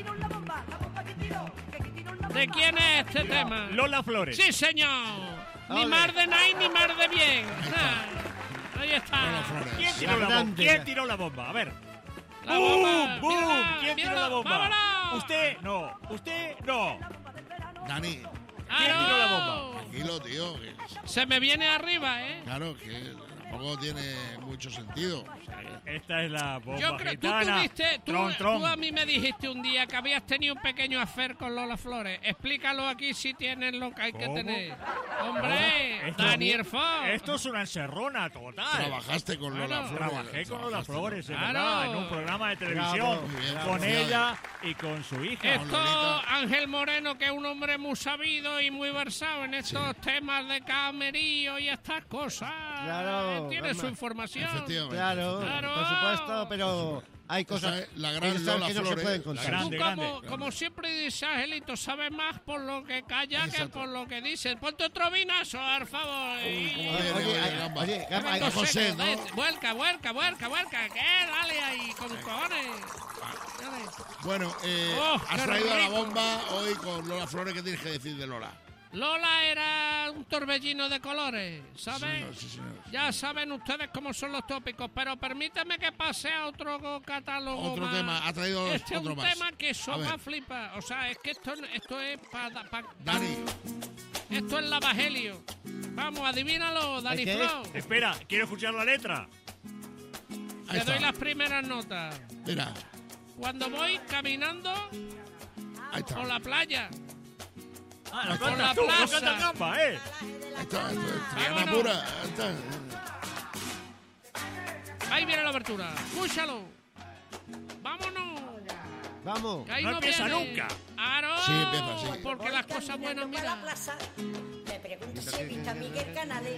¿De quién es este tema? Lola Flores. Sí, señor. Ni Ole. mar de nai ni mar de bien. Ahí está. ¿Quién tiró la bomba? grande. ¿Quién tiró la bomba? A ver. La bomba. ¡Bum! Mírala, ¿Quién tiró mírala. la bomba? ¡Vámonos! Usted no. Usted no. Dani, ¿Quién ¡Claro! tiró la bomba? tranquilo, tío. que- Se me viene arriba, ¿eh? claro, que tampoco tiene mucho sentido. O sea, Esta es la bomba Yo creo, gitana. Tron, tron. tú a mí me dijiste un día que habías tenido un pequeño affair con Lola Flores. Explícalo aquí si tienes lo que hay que ¿Cómo? tener. Hombre, Esto- Daniel Fo. Esto es una encerrona total. trabajaste con Lola Claro. Flores. Trabajé con Lola Flores, en Claro. verdad, en un programa de televisión, Bravo, muy bien, con felicidades. ella y con su hija. Esto, Lolita. Ángel Moreno, que es un hombre muy sabido y muy versado en estos temas de camerío y estas cosas. Claro, Tiene Gamba. su información. Efectivamente. Claro, Claro. por supuesto, pero hay cosas Esa es la gran que Lola no se Flores, pueden la contar. gran- Tú Grande, como, grande. como siempre dice Angelito, sabes más por lo que calla que Exacto. por lo que dice. Ponte otro vinazo, por favor. Como Oye, viene, Gamba. oye, Gamba, Vengo José, seco, ¿no? vete. Vuelca. ¿Qué? Dale ahí, con cojones. Dale. Bueno, Oh, has qué traído a la rico. bomba hoy con Lola Flores. ¿Qué tienes que decir de Lola? Lola era un torbellino de colores, ¿sabes? Sí, señor. Ya saben ustedes cómo son los tópicos, pero permíteme que pase a otro catálogo Otro más. tema, ha traído Este es otro un más. tema que A eso ver. va a flipar. O sea, es que esto es para... Dani, Esto es la Evangelio. Vamos, adivínalo, Dani ¿El qué? Flow. Espera, quiero escuchar la letra. Ahí Te doy está. las primeras notas. Mira, Cuando voy caminando ahí está. por la playa. Ah, lo Por la cantas tú, lo plaza. cantas Gamba, Ahí está, Triana Vámonos. pura. Ahí está. Ahí viene la abertura. Escúchalo. Vámonos. Vamos. Que ahí No no empieza viene. nunca. ¡Aro! Sí, empieza, sí. Porque las cosas buenas, por la mira. plaza, me pregunto si he visto a Miguel Canales.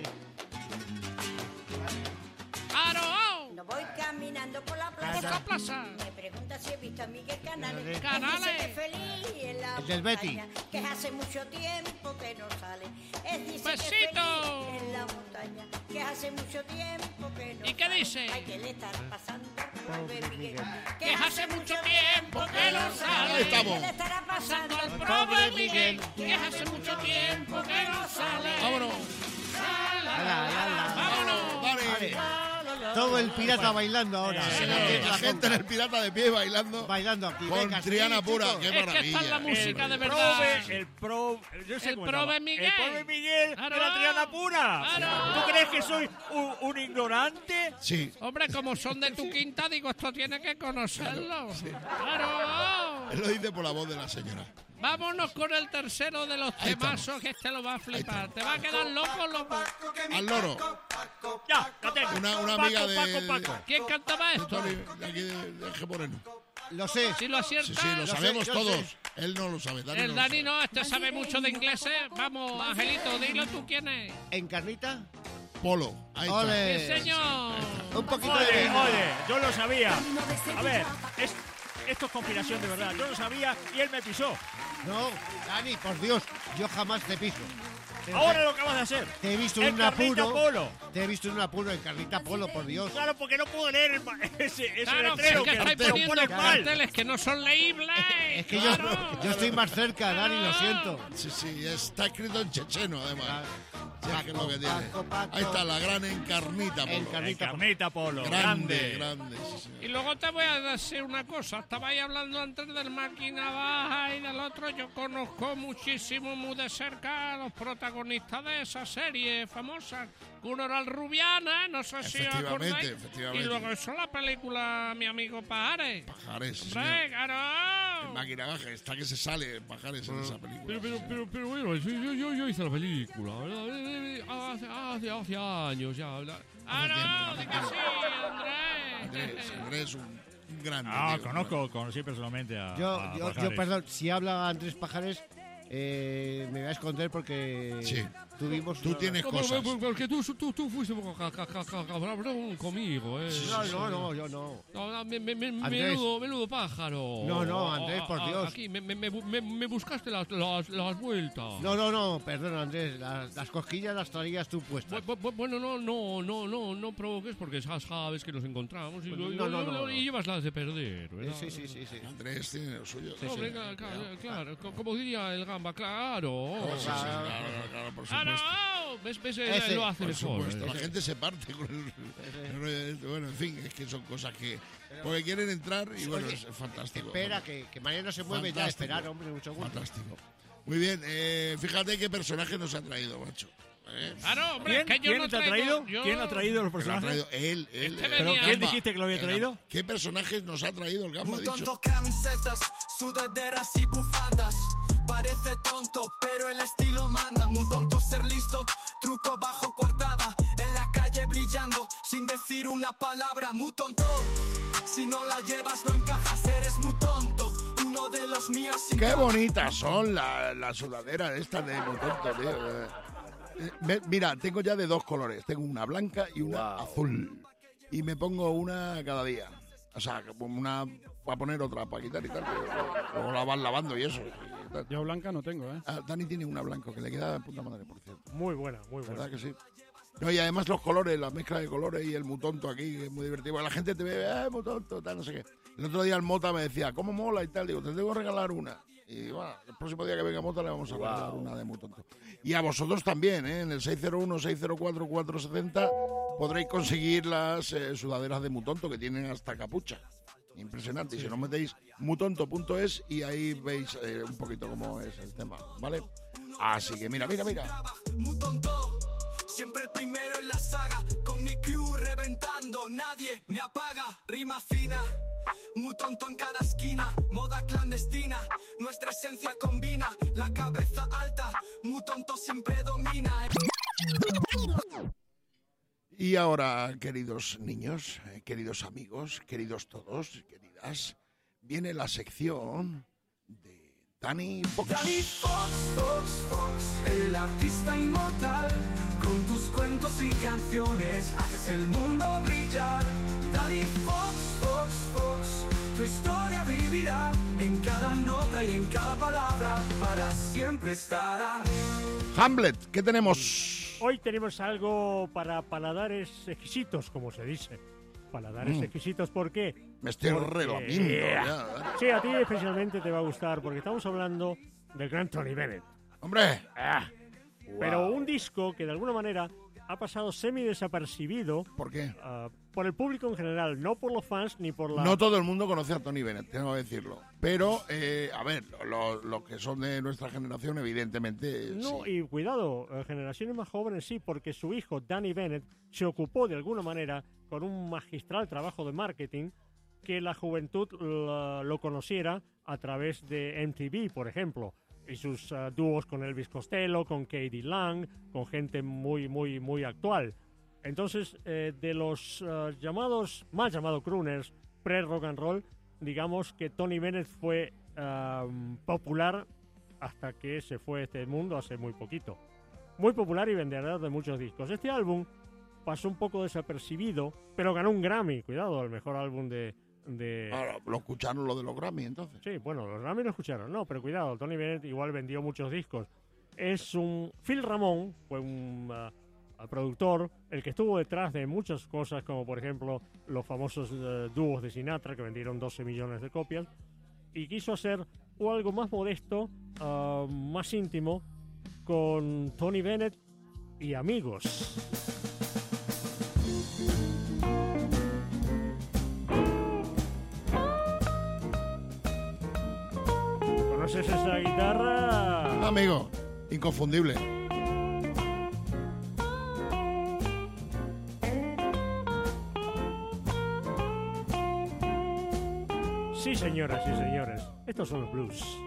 ¡Aro! No voy caminando por la Por la plaza, plaza. me pregunta si he visto a Miguel Canales. Canales. Él dice que feliz en la El del Betty. montaña, que hace mucho tiempo que no sale. Él dice que Besito. feliz en la montaña, que hace mucho tiempo que no ¿Y qué sale. dice? Ay, que le estará pasando al pobre Miguel. Que hace mucho tiempo que no sale. Ahí estamos. ¿Qué le estará pasando Al pobre Miguel, que hace mucho tiempo que no sale. Vámonos. Vámonos. Vale. Todo el pirata bailando ahora. La gente en el pirata de pie bailando. Bailando aquí. Con Venga, sí, Triana pura. chicos. Qué Es que esta es la maravilla. música de El verdad. yo sé El cómo se prove llama. Miguel. El prove Miguel Claro. de la Triana pura. Claro. ¿Tú crees que soy un ignorante? Sí. Hombre, como son de tu quinta, digo, esto tiene que conocerlo. Claro. Él lo dice por la voz de la señora. Vámonos con el tercero de los Ahí temazos, que este lo va a flipar. Te va a quedar loco. Al loro. Ya, la tengo. Una Paco, amiga de... Paco. ¿Quién cantaba de esto? Tony, de aquí de G. Moreno. Lo sé. Si lo acierta, Sí, sí, lo sabemos yo todos. sé. Él no lo sabe. Dani el no lo Dani sabe. no, este sabe mucho de inglés. Vamos, Angelito, dilo tú quién es. ¿En carnita? Polo. Ahí está. Ole. Sí, señor. Un poquito de Oye, vino. oye, yo lo sabía. A ver, esto es conspiración de verdad. Yo lo sabía y él me pisó. No, Dani, por Dios, yo jamás te piso. Ahora lo acabas de hacer. Te he visto En en un Carnita apuro. Polo. Te he visto en un apuro en carnita polo, por Dios. Claro, porque no puedo leer ese Claro, letrero que que estáis te lo poniendo pones mal. carteles que no son leíbles. Es que Claro. yo estoy más cerca, Dani, lo siento. Sí, sí, está escrito en checheno, además. Sí, es que es lo que Paco, tiene. Paco. Ahí está la gran encarnita, Polo. Carnita Polo. Grande, grande. Sí, sí. Y luego te voy a decir una cosa. Estabais hablando antes del Máquina Baja y del otro. Yo conozco muchísimo, muy de cerca, a los protagonistas de esa serie famosa. Uno era el Rubiana, no sé si os Efectivamente, acordáis. efectivamente. Y luego hizo la película Mi Amigo Pajares. Pajares, sí, Hombre, señor. claro. En Máquina Baja, está que se sale Pajares en esa película. Pero bueno, yo hice la película, ¿verdad? Hace años ya. Ah, no, de que sí, Andrés. Andrés es un grande. Ah, tío. conocí personalmente a Yo, Pajares. perdón, si habla Andrés Pajares, me voy a esconder porque Sí. tuvimos... Tú tienes cosas. Porque tú fuiste cabrón conmigo, ¿eh? No, yo no. No, Andrés. menudo pájaro. No, Andrés, por Dios. Aquí, me buscaste las vueltas. No, perdón, Andrés, las cosquillas las traías tú puestas. Bueno, no provoques porque sabes que nos encontramos y, No. y llevas las de perder, ¿verdad? Sí. Andrés tiene lo suyo. Hombre, claro, como diría el Gamba, claro. Sí, claro, por supuesto. Ah, ¿Ves? Ese, Lo hace Por mejor. supuesto, la gente se parte con el... Bueno, en fin, es que son cosas que... Porque quieren entrar y bueno, Oye, es fantástico. Espera, que Mariano se mueve ya. Fantástico. Esperar, hombre, mucho gusto. Fantástico. Muy bien, fíjate qué personaje nos ha traído, macho. Claro, hombre, es que yo ¿Quién no te ha traigo. traído? ¿Quién ha traído los Que lo ha personajes? traído él. Este ¿Pero venía- quién Gamba. dijiste que lo había El traído? Gamba. ¿Qué personajes nos ha traído el Gamba? Ha dicho. Tonto camisetas, sudaderas y bufandas. Parece tonto, pero el estilo manda. Muy tonto ser listo, truco bajo coartada. En la calle brillando, sin decir una palabra. Muy tonto, si no la llevas no encajas, eres muy tonto. Uno de los míos sin Qué bonitas son las sudaderas estas de Motonto, tío. Mira, tengo ya de dos colores. Tengo una blanca y una azul. Y me pongo una cada día. O sea, una voy a poner otra para quitar y tal. Luego la vas lavando y eso. y tal. Yo blanca no tengo, ¿eh? Ah, Dani tiene una blanca que le queda de puta madre, por cierto. Muy buena, muy buena. ¿Verdad que sí? No, y además los colores, la mezcla de colores y el mutonto aquí, que es muy divertido. Porque la gente te ve, mutonto, tal, no sé qué. El otro día el Mota me decía, ¿cómo mola y tal? Digo, te tengo que regalar una. Y bueno, el próximo día que venga Mota le vamos a regalar una de mutonto. Y a vosotros también, ¿eh? En el 601-604-470 podréis conseguir las sudaderas de mutonto que tienen hasta capucha. Impresionante. Y si no metéis mutonto.es y ahí veis un poquito cómo es el tema, ¿vale? Así que mira. Muy tonto, siempre el primero en la saga, con mi crew reventando, nadie me apaga, rima fina, muy tonto en cada esquina, moda clandestina, nuestra esencia combina, la cabeza alta, muy tonto siempre domina. Y ahora, queridos niños, queridos amigos, queridos todos, queridas, viene la sección de Danny Fox. Danny Fox, el artista inmortal, con tus cuentos y canciones haces el mundo brillar. Danny Fox, tu historia vivirá en cada nota y en cada palabra, para siempre estará. Hamlet, ¿qué tenemos? Hoy tenemos algo para paladares exquisitos, como se dice. Paladares exquisitos, ¿por qué? Me estoy relamiendo ya. Sí, a ti especialmente te va a gustar, porque estamos hablando del gran Tony Bennett. ¡Hombre! Pero un disco que de alguna manera ha pasado semi-desapercibido. ¿Por qué? Por el público en general, no por los fans ni por la... No todo el mundo conoce a Tony Bennett, tengo que decirlo. Pero, a ver, los que son de nuestra generación, evidentemente, No, sí. y cuidado, generaciones más jóvenes sí, porque su hijo, Danny Bennett, se ocupó de alguna manera con un magistral trabajo de marketing que la juventud lo conociera a través de MTV, por ejemplo, y sus dúos con Elvis Costello, con Katie Lang, con gente muy actual. Entonces, de los mal llamados crooners pre-rock and roll, digamos que Tony Bennett fue popular hasta que se fue de este mundo hace muy poquito. Muy popular y vendedor de muchos discos. Este álbum pasó un poco desapercibido, pero ganó un Grammy, cuidado, el mejor álbum de... Ahora, ¿lo escucharon lo de los Grammy entonces? Sí, bueno, los Grammy lo escucharon, no, pero cuidado, Tony Bennett igual vendió muchos discos. Phil Ramón fue un productor, el que estuvo detrás de muchas cosas, como por ejemplo los famosos dúos de Sinatra, que vendieron 12 millones de copias, y quiso hacer algo más modesto, más íntimo, con Tony Bennett y amigos. ¿Conoces esa guitarra? Amigo, inconfundible. Sí, señoras y señores, estos son los blues.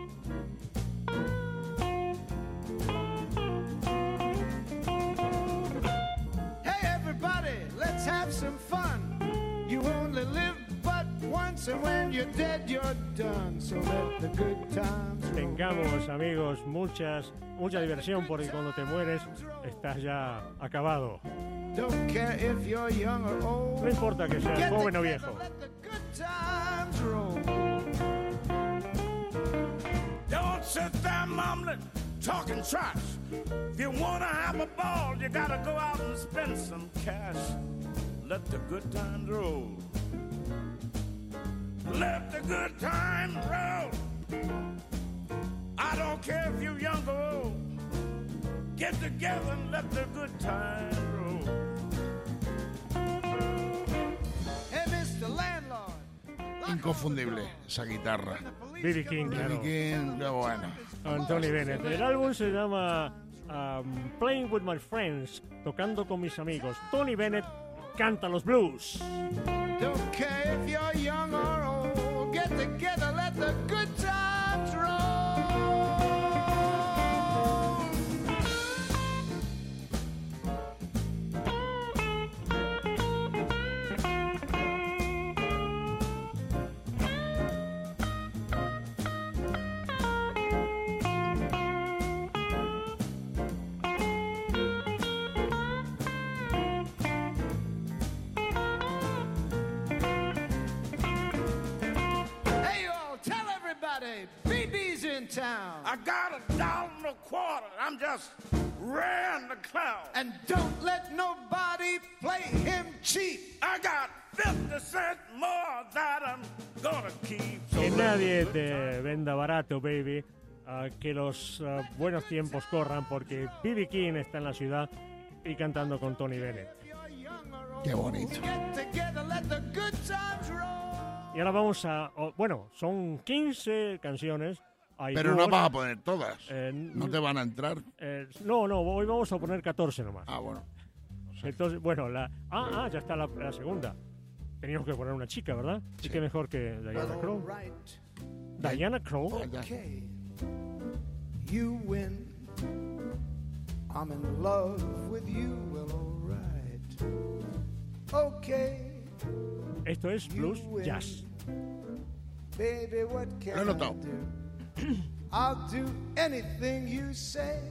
Hey everybody, let's have some fun. You only live but once, and when you're dead, you're done. So let the good times roll. Tengamos, amigos, mucha diversión, porque cuando te mueres estás ya acabado. Don't care if you're young or old. No importa que seas joven o viejo. Let the good times roll. Don't sit there mumbling, talking trash. If you wanna have a ball, you gotta go out and spend some cash. Let the good times roll. Let the good times roll. I don't care if you're young or old. Get together and let the good times roll. Hey, Mr. Landlord. Inconfundible esa guitarra. B.B. King, claro. B.B. King, qué bueno. Tony Bennett. El álbum se llama Playing with My Friends, tocando con mis amigos. Tony Bennett canta los blues. Don't care if you're young or old. Get together, let the good times roll. BB's in town. I got $1.25. I'm just raring the clown. And don't let nobody play him cheap. I got 50 cents more that I'm gonna keep. Que nadie te venda barato, baby. Que los buenos tiempos corran, porque B.B. King está en la ciudad y cantando con Tony Bennett. Qué bonito. Get together, let the good times roll. Y ahora vamos a... bueno, son 15 canciones. Hay Pero dúos. no vas a poner todas. No te van a entrar. No, hoy vamos a poner 14 nomás. Ah, bueno. Entonces, bueno, ya está la segunda. Teníamos que poner una chica, ¿verdad? Sí, que mejor que Diana Krall. Diana Krall. You win. I'm in love with you. Well, all right. Okay. Esto es blues jazz. Baby, what can Lo he notado. I do? I'll do anything you say.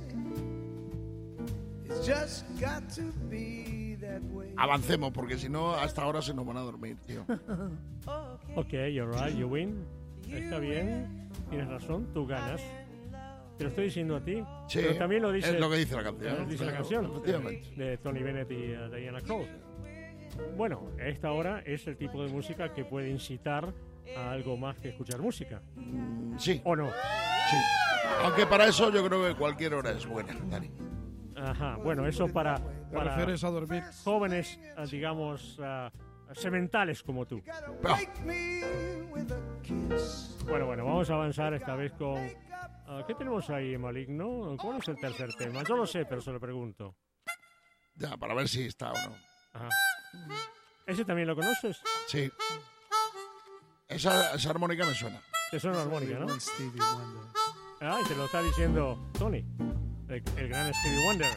It's just got to be that way. Avancemos, porque si no, hasta ahora se nos van a dormir, tío. Ok, you're right, you win. Está bien, tienes razón, tú ganas. Te lo estoy diciendo a ti. Sí, pero también lo dice, es lo que dice la canción. Dice la canción Efectivamente. de Tony Bennett y Diana Krall. Bueno, esta hora es el tipo de música que puede incitar a algo más que escuchar música. Sí. ¿O no? Sí. Aunque para eso yo creo que cualquier hora es buena, Dani. Ajá, bueno, eso para ¿Prefieres a dormir? Jóvenes, digamos, sementales como tú. Bueno, vamos a avanzar esta vez con... ¿qué tenemos ahí, Maligno? ¿Cuál es el tercer tema? Yo lo sé, pero se lo pregunto. Ya, para ver si está o no. Ajá. ¿Ese también lo conoces? Sí. Esa armónica me suena. Te suena la armónica, ¿no? Ah, y te lo está diciendo Tony, el gran Stevie Wonder.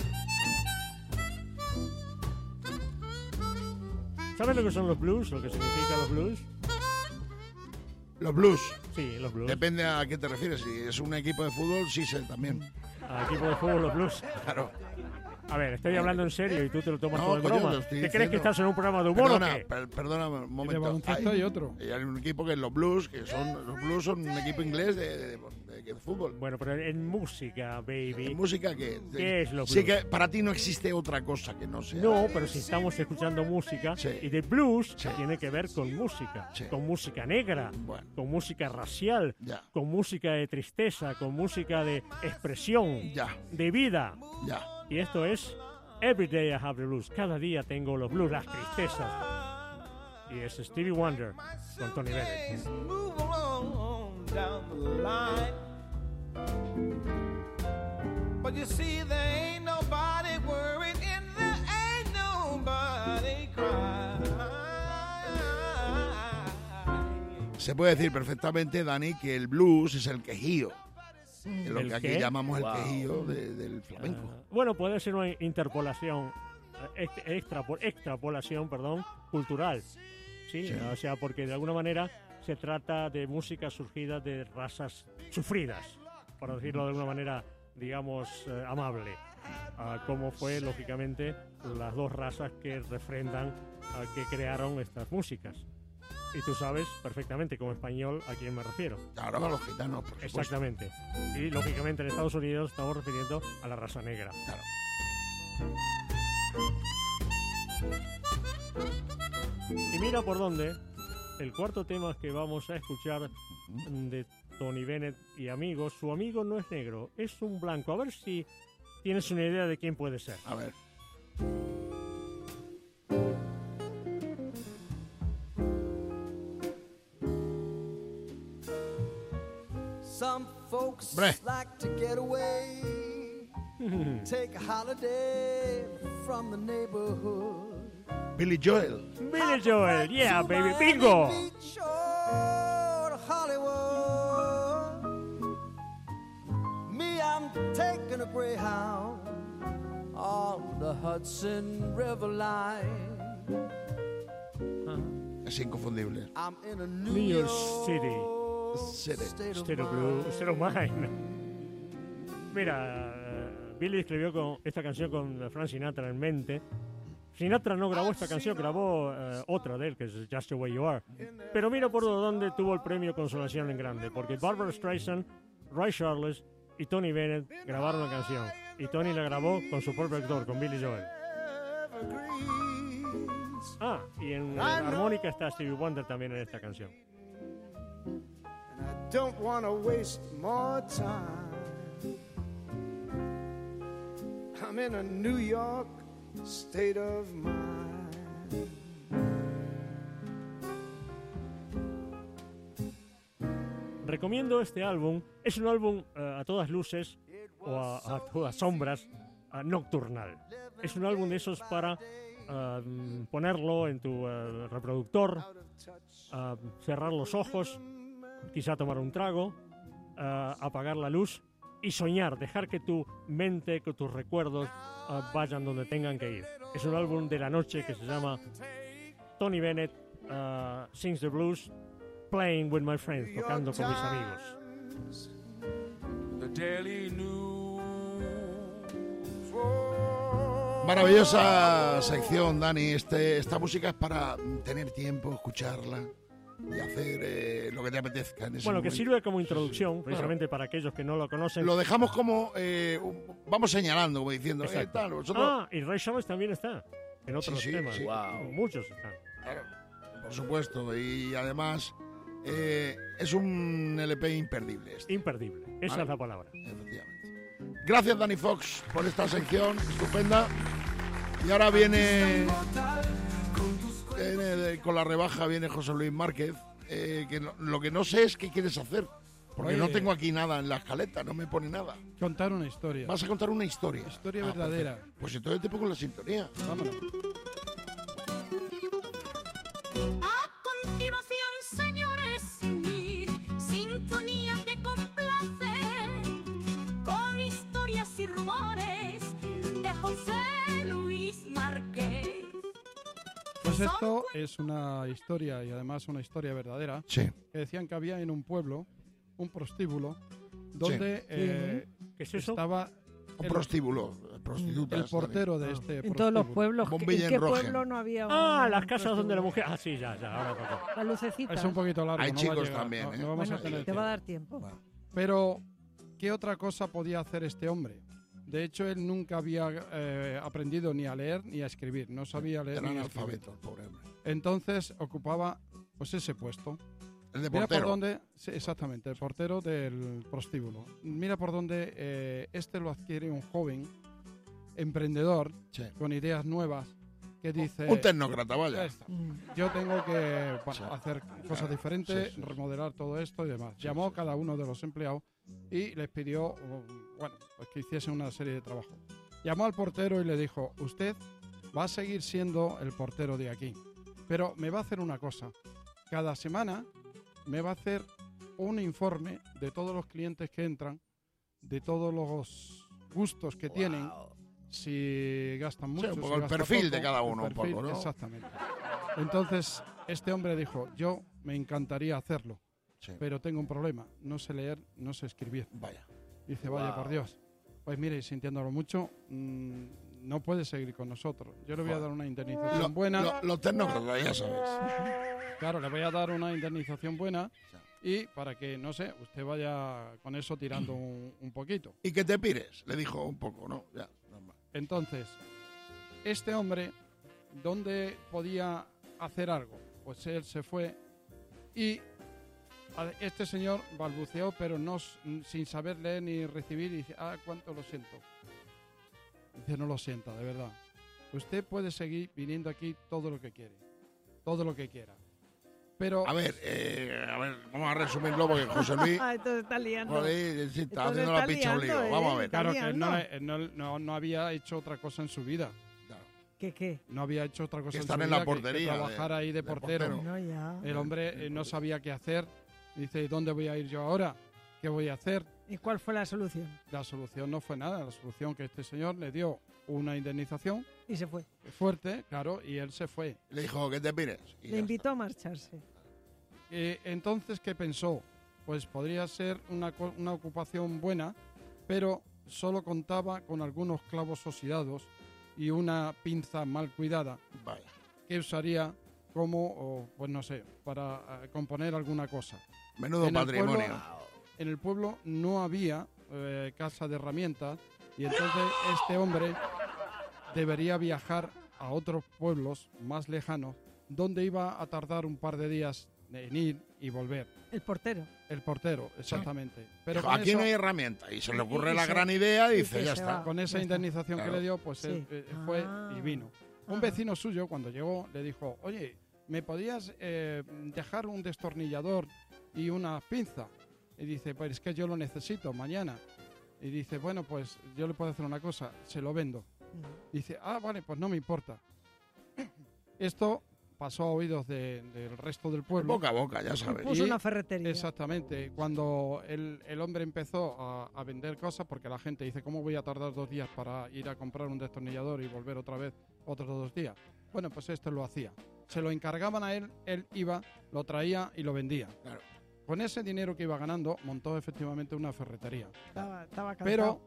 ¿Sabes lo que son los blues? ¿Lo que significa los blues? ¿Los blues? Sí, los blues. Depende a qué te refieres. Si es un equipo de fútbol, sí sé también. ¿A equipo de fútbol los blues? Claro. A ver, estoy hablando en serio y tú te lo tomas todo en coño, broma. lo estoy ¿Te crees diciendo. que estás en un programa de humor o qué? Perdona un momento. De baloncesto y otro. Hay un equipo que es los Blues, los Blues son un equipo inglés de fútbol. Bueno, pero en música, baby. ¿En música qué? ¿Qué es lo Sí, blues? que para ti no existe otra cosa que no sea. No, pero si estamos escuchando música, y de blues tiene que ver con música, con música negra, con música racial, con música de tristeza, con música de expresión, de vida. Y esto es Every Day I Have the Blues. Cada día tengo los blues, las tristezas. Y es Stevie Wonder con Tony Bennett. Move along down the line. But you see, there ain't nobody worried and there ain't nobody crying. Se puede decir perfectamente, Dani, que el blues es el quejío. Lo ¿El que aquí qué? llamamos el quejío del flamenco. Bueno, puede ser una interpolación, extrapolación, cultural. ¿Sí? O sea, porque de alguna manera se trata de música surgida de razas sufridas, por decirlo de alguna manera, digamos, amable. Como fue, lógicamente, las dos razas que refrendan, que crearon estas músicas. Y tú sabes perfectamente, como español, a quién me refiero. Claro, a los gitanos, por supuesto. Exactamente. Y, lógicamente, en Estados Unidos estamos refiriendo a la raza negra. Claro. Y mira por dónde. El cuarto tema que vamos a escuchar de Tony Bennett y amigos. Su amigo no es negro, es un blanco. A ver si tienes una idea de quién puede ser. A ver. Some folks like to get away, take a holiday from the neighborhood. Billy Joel. Billy Joel, yeah, baby, bingo. Beach or Hollywood. Me, I'm taking a Greyhound on the Hudson River line. Es inconfundible. I'm in a New York City. Stereo Blue, Stereo Mine. Mira, Billy escribió esta canción con Frank Sinatra en mente. Sinatra no grabó esta canción, grabó otra de él, que es Just the Way You Are. Pero mira por dónde tuvo el premio Consolación en Grande, porque Barbra Streisand, Ray Charles y Tony Bennett grabaron la canción. Y Tony la grabó con su propio actor, con Billy Joel. Y en la armónica está Stevie Wonder también en esta canción. I don't want to waste more time. I'm in a New York state of mind. recomiendo este álbum. Es un álbum a todas luces o a todas sombras nocturnal. Es un álbum de esos para ponerlo en tu reproductor, cerrar los ojos, quizá tomar un trago, apagar la luz y soñar, dejar que tu mente, que tus recuerdos vayan donde tengan que ir. Es un álbum de la noche que se llama Tony Bennett Sings the Blues, Playing with My Friends, tocando con mis amigos. Maravillosa sección, Dani. Esta música es para tener tiempo, escucharla y hacer lo que te apetezca en ese Bueno, que momento. sirve como introducción, precisamente para aquellos que no lo conocen. Lo dejamos como... vamos señalando, como diciendo... Exacto. tal, vosotros... Y Ray Charles también está en otros Sí, sí, temas. sí. Muchos están. Claro, por supuesto. Y además es un LP imperdible. Imperdible. Esa Vale. es la palabra. Efectivamente. Gracias, Dani Fox, por esta sección estupenda. Y ahora viene con la rebaja viene José Luis Márquez, que lo que no sé es qué quieres hacer, porque Oye. no tengo aquí nada en la escaleta, no me pone nada. Contar una historia. Vas a contar una historia. Historia verdadera. Perfecto. Pues entonces te pongo la sintonía. Vámonos. A continuación, señores, mi sintonía que complace con historias y rumores de José Luis Márquez. Pues esto es una historia, y además una historia verdadera. Sí. Que decían que había en un pueblo un prostíbulo donde ¿Qué es eso? estaba Un prostíbulo, prostitutas. el portero de este En prostíbulo. todos los pueblos. Bombilla ¿En qué en rojo. pueblo no había Las casas donde la mujer... sí, ya, ahora toco. La lucecita. Es un poquito largo. Hay no chicos va a llegar, también, no, ¿eh? no vamos Bueno, a tener te va a tiempo. dar tiempo. Pero, ¿qué otra cosa podía hacer este hombre? De hecho, él nunca había aprendido ni a leer ni a escribir. No sabía leer Era ni a escribir. analfabeto, el pobre hombre. Entonces ocupaba pues ese puesto. El de Mira portero. por dónde, sí, exactamente, el portero del prostíbulo. Mira por dónde este lo adquiere un joven emprendedor Sí. con ideas nuevas que dice... Un tecnócrata, vaya. "Esta, yo tengo que hacer cosas diferentes, Sí. remodelar todo esto y demás". Llamó a cada uno de los empleados y les pidió pues que hiciesen una serie de trabajo. Llamó al portero y le dijo: usted va a seguir siendo el portero de aquí, pero me va a hacer una cosa. Cada semana me va a hacer un informe de todos los clientes que entran, de todos los gustos que tienen, si gastan mucho, un poco si el gastan perfil poco, de cada el uno, un perfil, poco, ¿no? Exactamente. Entonces, este hombre dijo: yo me encantaría hacerlo, Sí. pero tengo un problema, no sé leer, no sé escribir. Vaya. Dice: vaya, por Dios. Pues mire, sintiéndolo mucho, no puede seguir con nosotros. Yo le voy a dar una indemnización buena. Los tecnócratas, ya sabes. Claro, le voy a dar una indemnización buena y para que, no sé, usted vaya con eso tirando un poquito. Y que te pires, le dijo un poco, ¿no? Ya, normal. Entonces, este hombre, ¿dónde podía hacer algo? Pues él se fue y este señor balbuceó, pero no sin saber leer ni recibir, y dice: cuánto lo siento. Dice: no lo sienta, de verdad. Usted puede seguir viniendo aquí todo lo que quiere, todo lo que quiera. Pero A ver, vamos a resumirlo porque José Luis... Entonces está liando. Joder, sí, está Entonces haciendo la está picha un lío. liando, Vamos a ver. claro que liando. no había hecho otra cosa en su vida. ¿Qué? No había hecho otra cosa Que en estar su en vida la portería que trabajar ahí de portero. No, ya. El hombre no sabía qué hacer. Dice: ¿dónde voy a ir yo ahora? ¿Qué voy a hacer? ¿Y cuál fue la solución? La solución no fue nada. La solución que este señor le dio una indemnización Y se fue. fuerte, claro, y él se fue. Le dijo que te pires. Y Le ya invitó a marcharse. Entonces, ¿qué pensó? Pues podría ser una ocupación buena, pero solo contaba con algunos clavos oxidados y una pinza mal cuidada Vaya. que usaría como, pues no sé, para componer alguna cosa. Menudo En el patrimonio. pueblo- en el pueblo no había casa de herramientas y entonces este hombre debería viajar a otros pueblos más lejanos donde iba a tardar un par de días en ir y volver. El portero. El portero, exactamente. Pero Dijo, con aquí eso- no hay herramienta. Y se le ocurre y la se- gran idea y y dice, que ya se está. va. con esa Ya está. indemnización Claro. que le dio, pues Sí. él fue Ah. y vino. Un Ah. vecino suyo, cuando llegó, le dijo: oye, ¿me podías dejar un destornillador y una pinza? Y dice, pues es que yo lo necesito mañana. Y dice, bueno, pues yo le puedo hacer una cosa, se lo vendo. Dice, vale, pues no me importa. Esto pasó a oídos del resto del pueblo. Boca a boca, ya sabes. Puso una ferretería. Exactamente. Cuando el hombre empezó a vender cosas, porque la gente dice, ¿cómo voy a tardar 2 días para ir a comprar un destornillador y volver otra vez otros 2 días? Bueno, pues esto lo hacía. Se lo encargaban a él iba, lo traía y lo vendía. Claro. Con ese dinero que iba ganando, montó efectivamente una ferretería. Estaba cantado. Pero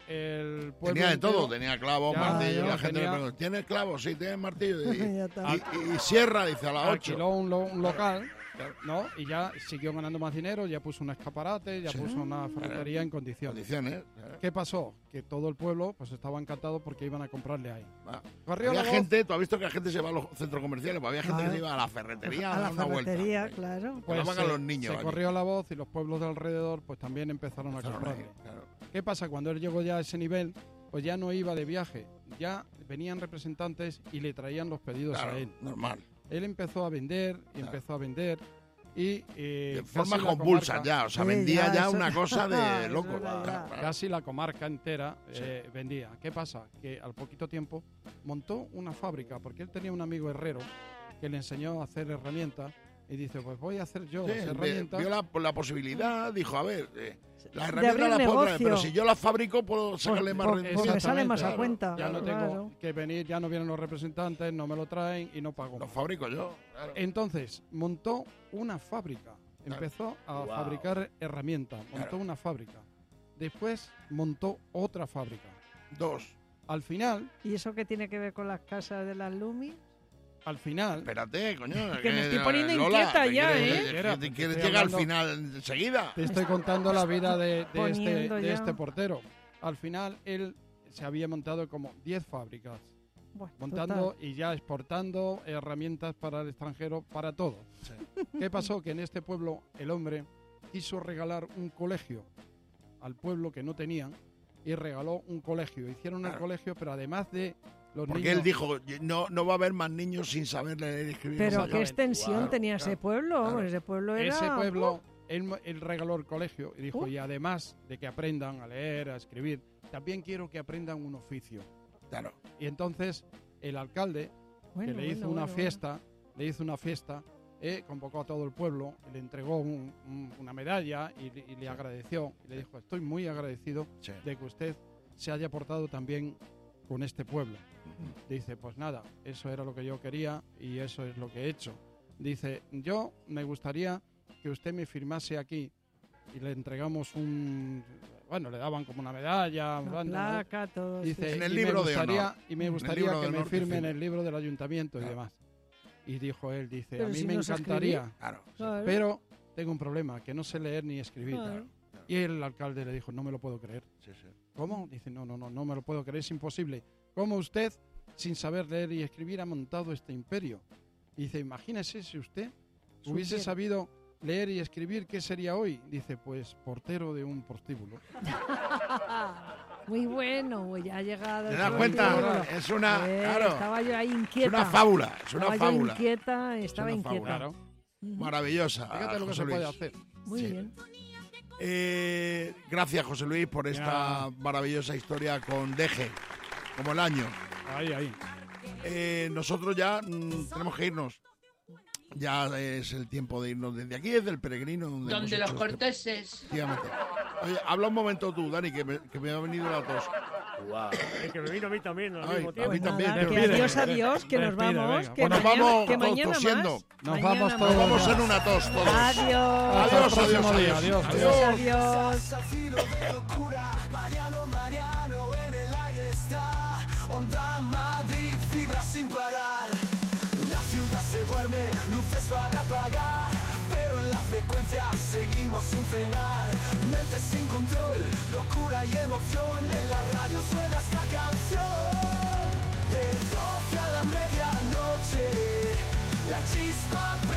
el pueblo tenía de entero, todo, tenía clavos, martillo, la gente le preguntó, ¿tienes clavos? Sí, ¿tienes martillo? Y sierra, dice, a las 8. Alquiló un local, ¿no? Y ya siguió ganando más dinero, ya puso un escaparate, ya puso una ferretería en condiciones. ¿Qué pasó? Que todo el pueblo pues estaba encantado porque iban a comprarle ahí. Había gente, tú has visto que la gente se va a los centros comerciales, pues había gente que se iba a la ferretería a dar la una vuelta. ferretería, claro. Pues van a los niños se allí. corrió la voz y los pueblos de alrededor pues también empezaron a comprarle. Claro. ¿Qué pasa? Cuando él llegó ya a ese nivel, pues ya no iba de viaje, ya venían representantes y le traían los pedidos Claro, a él. normal. Él empezó a vender y empezó a vender y de forma convulsa ya, o sea, vendía ya una cosa de loco. Casi la comarca entera vendía. ¿Qué pasa? Que al poquito tiempo montó una fábrica, porque él tenía un amigo herrero que le enseñó a hacer herramientas y dice, pues voy a hacer yo las herramientas. Vio la posibilidad, dijo, a ver, las herramientas las puedo traer, pero si yo las fabrico puedo sacarle más rendimiento. Porque sale más a cuenta. Ya no tengo que venir, ya no vienen los representantes, no me lo traen y no pago. Lo fabrico yo. Claro. Entonces, montó una fábrica. Empezó a fabricar herramientas. Montó una fábrica. Después montó otra fábrica. 2. Al final... ¿Y eso qué tiene que ver con las casas de las Lumi? Al final... Espérate, coño. Que me estoy poniendo inquieta ya, ¿Quieres llegar al final enseguida? Te estoy contando la vida de este portero. Al final, él se había montado como 10 fábricas. Bueno, montando y ya exportando herramientas para el extranjero, para todo. Sí. ¿Qué pasó? Que en este pueblo el hombre quiso regalar un colegio al pueblo que no tenían y regaló un colegio. Hicieron el colegio, pero además de los porque niños... él dijo, no va a haber más niños sin saber leer y escribir. Pero qué extensión tenía ese pueblo. Ese pueblo era... Ese pueblo, él regaló el colegio y dijo, y además de que aprendan a leer, a escribir, también quiero que aprendan un oficio. Claro. Y entonces el alcalde, que le hizo una fiesta, convocó a todo el pueblo, le entregó una medalla y le agradeció. Y le dijo, estoy muy agradecido de que usted se haya portado también con este pueblo. Dice, pues nada, eso era lo que yo quería y eso es lo que he hecho. Dice, yo me gustaría que usted me firmase aquí y le entregamos le daban como una medalla, una placa, todo. Dice, en el libro de honor. Y me gustaría que me firme en el libro del ayuntamiento y demás. Y dijo él, dice, pero a mí si me encantaría, pero tengo un problema, que no sé leer ni escribir. Claro. Y el alcalde le dijo, no me lo puedo creer. Sí. ¿Cómo? Dice, no me lo puedo creer, es imposible. ¿Cómo usted, sin saber leer y escribir, ha montado este imperio? Y dice, imagínese si usted hubiese sabido leer y escribir, ¿qué sería hoy? Dice, pues portero de un prostíbulo. Muy bueno, ya ha llegado. ¿Te das cuenta? Es una... claro, estaba yo ahí inquieta. Es una fábula, estaba inquieta, estaba inquieta. Claro. Maravillosa. Fíjate lo que se puede hacer. Muy bien. Gracias, José Luis, por esta maravillosa historia con Deje, como el año. Ahí. Nosotros ya tenemos que irnos. Ya es el tiempo de irnos desde aquí, desde el Peregrino. Donde los corteses. Oye, habla un momento tú, Dani, que me ha venido la tos. Wow. Es que me vino a mí también al mismo tiempo. A mí también. Adiós, que nos vamos. Que nos vamos que mañana tosiendo. Más. Nos vamos todos. Nos vamos en una tos todos. Adiós. Adiós. Mariano, en el aire está. Onda Madrid, vibra sin parar. La ciudad se duerme, luces van a apagar, pero en la frecuencia seguimos sin frenar. Mente sin control, locura y emoción, en la radio suena esta canción. De 12 a la medianoche, la chispa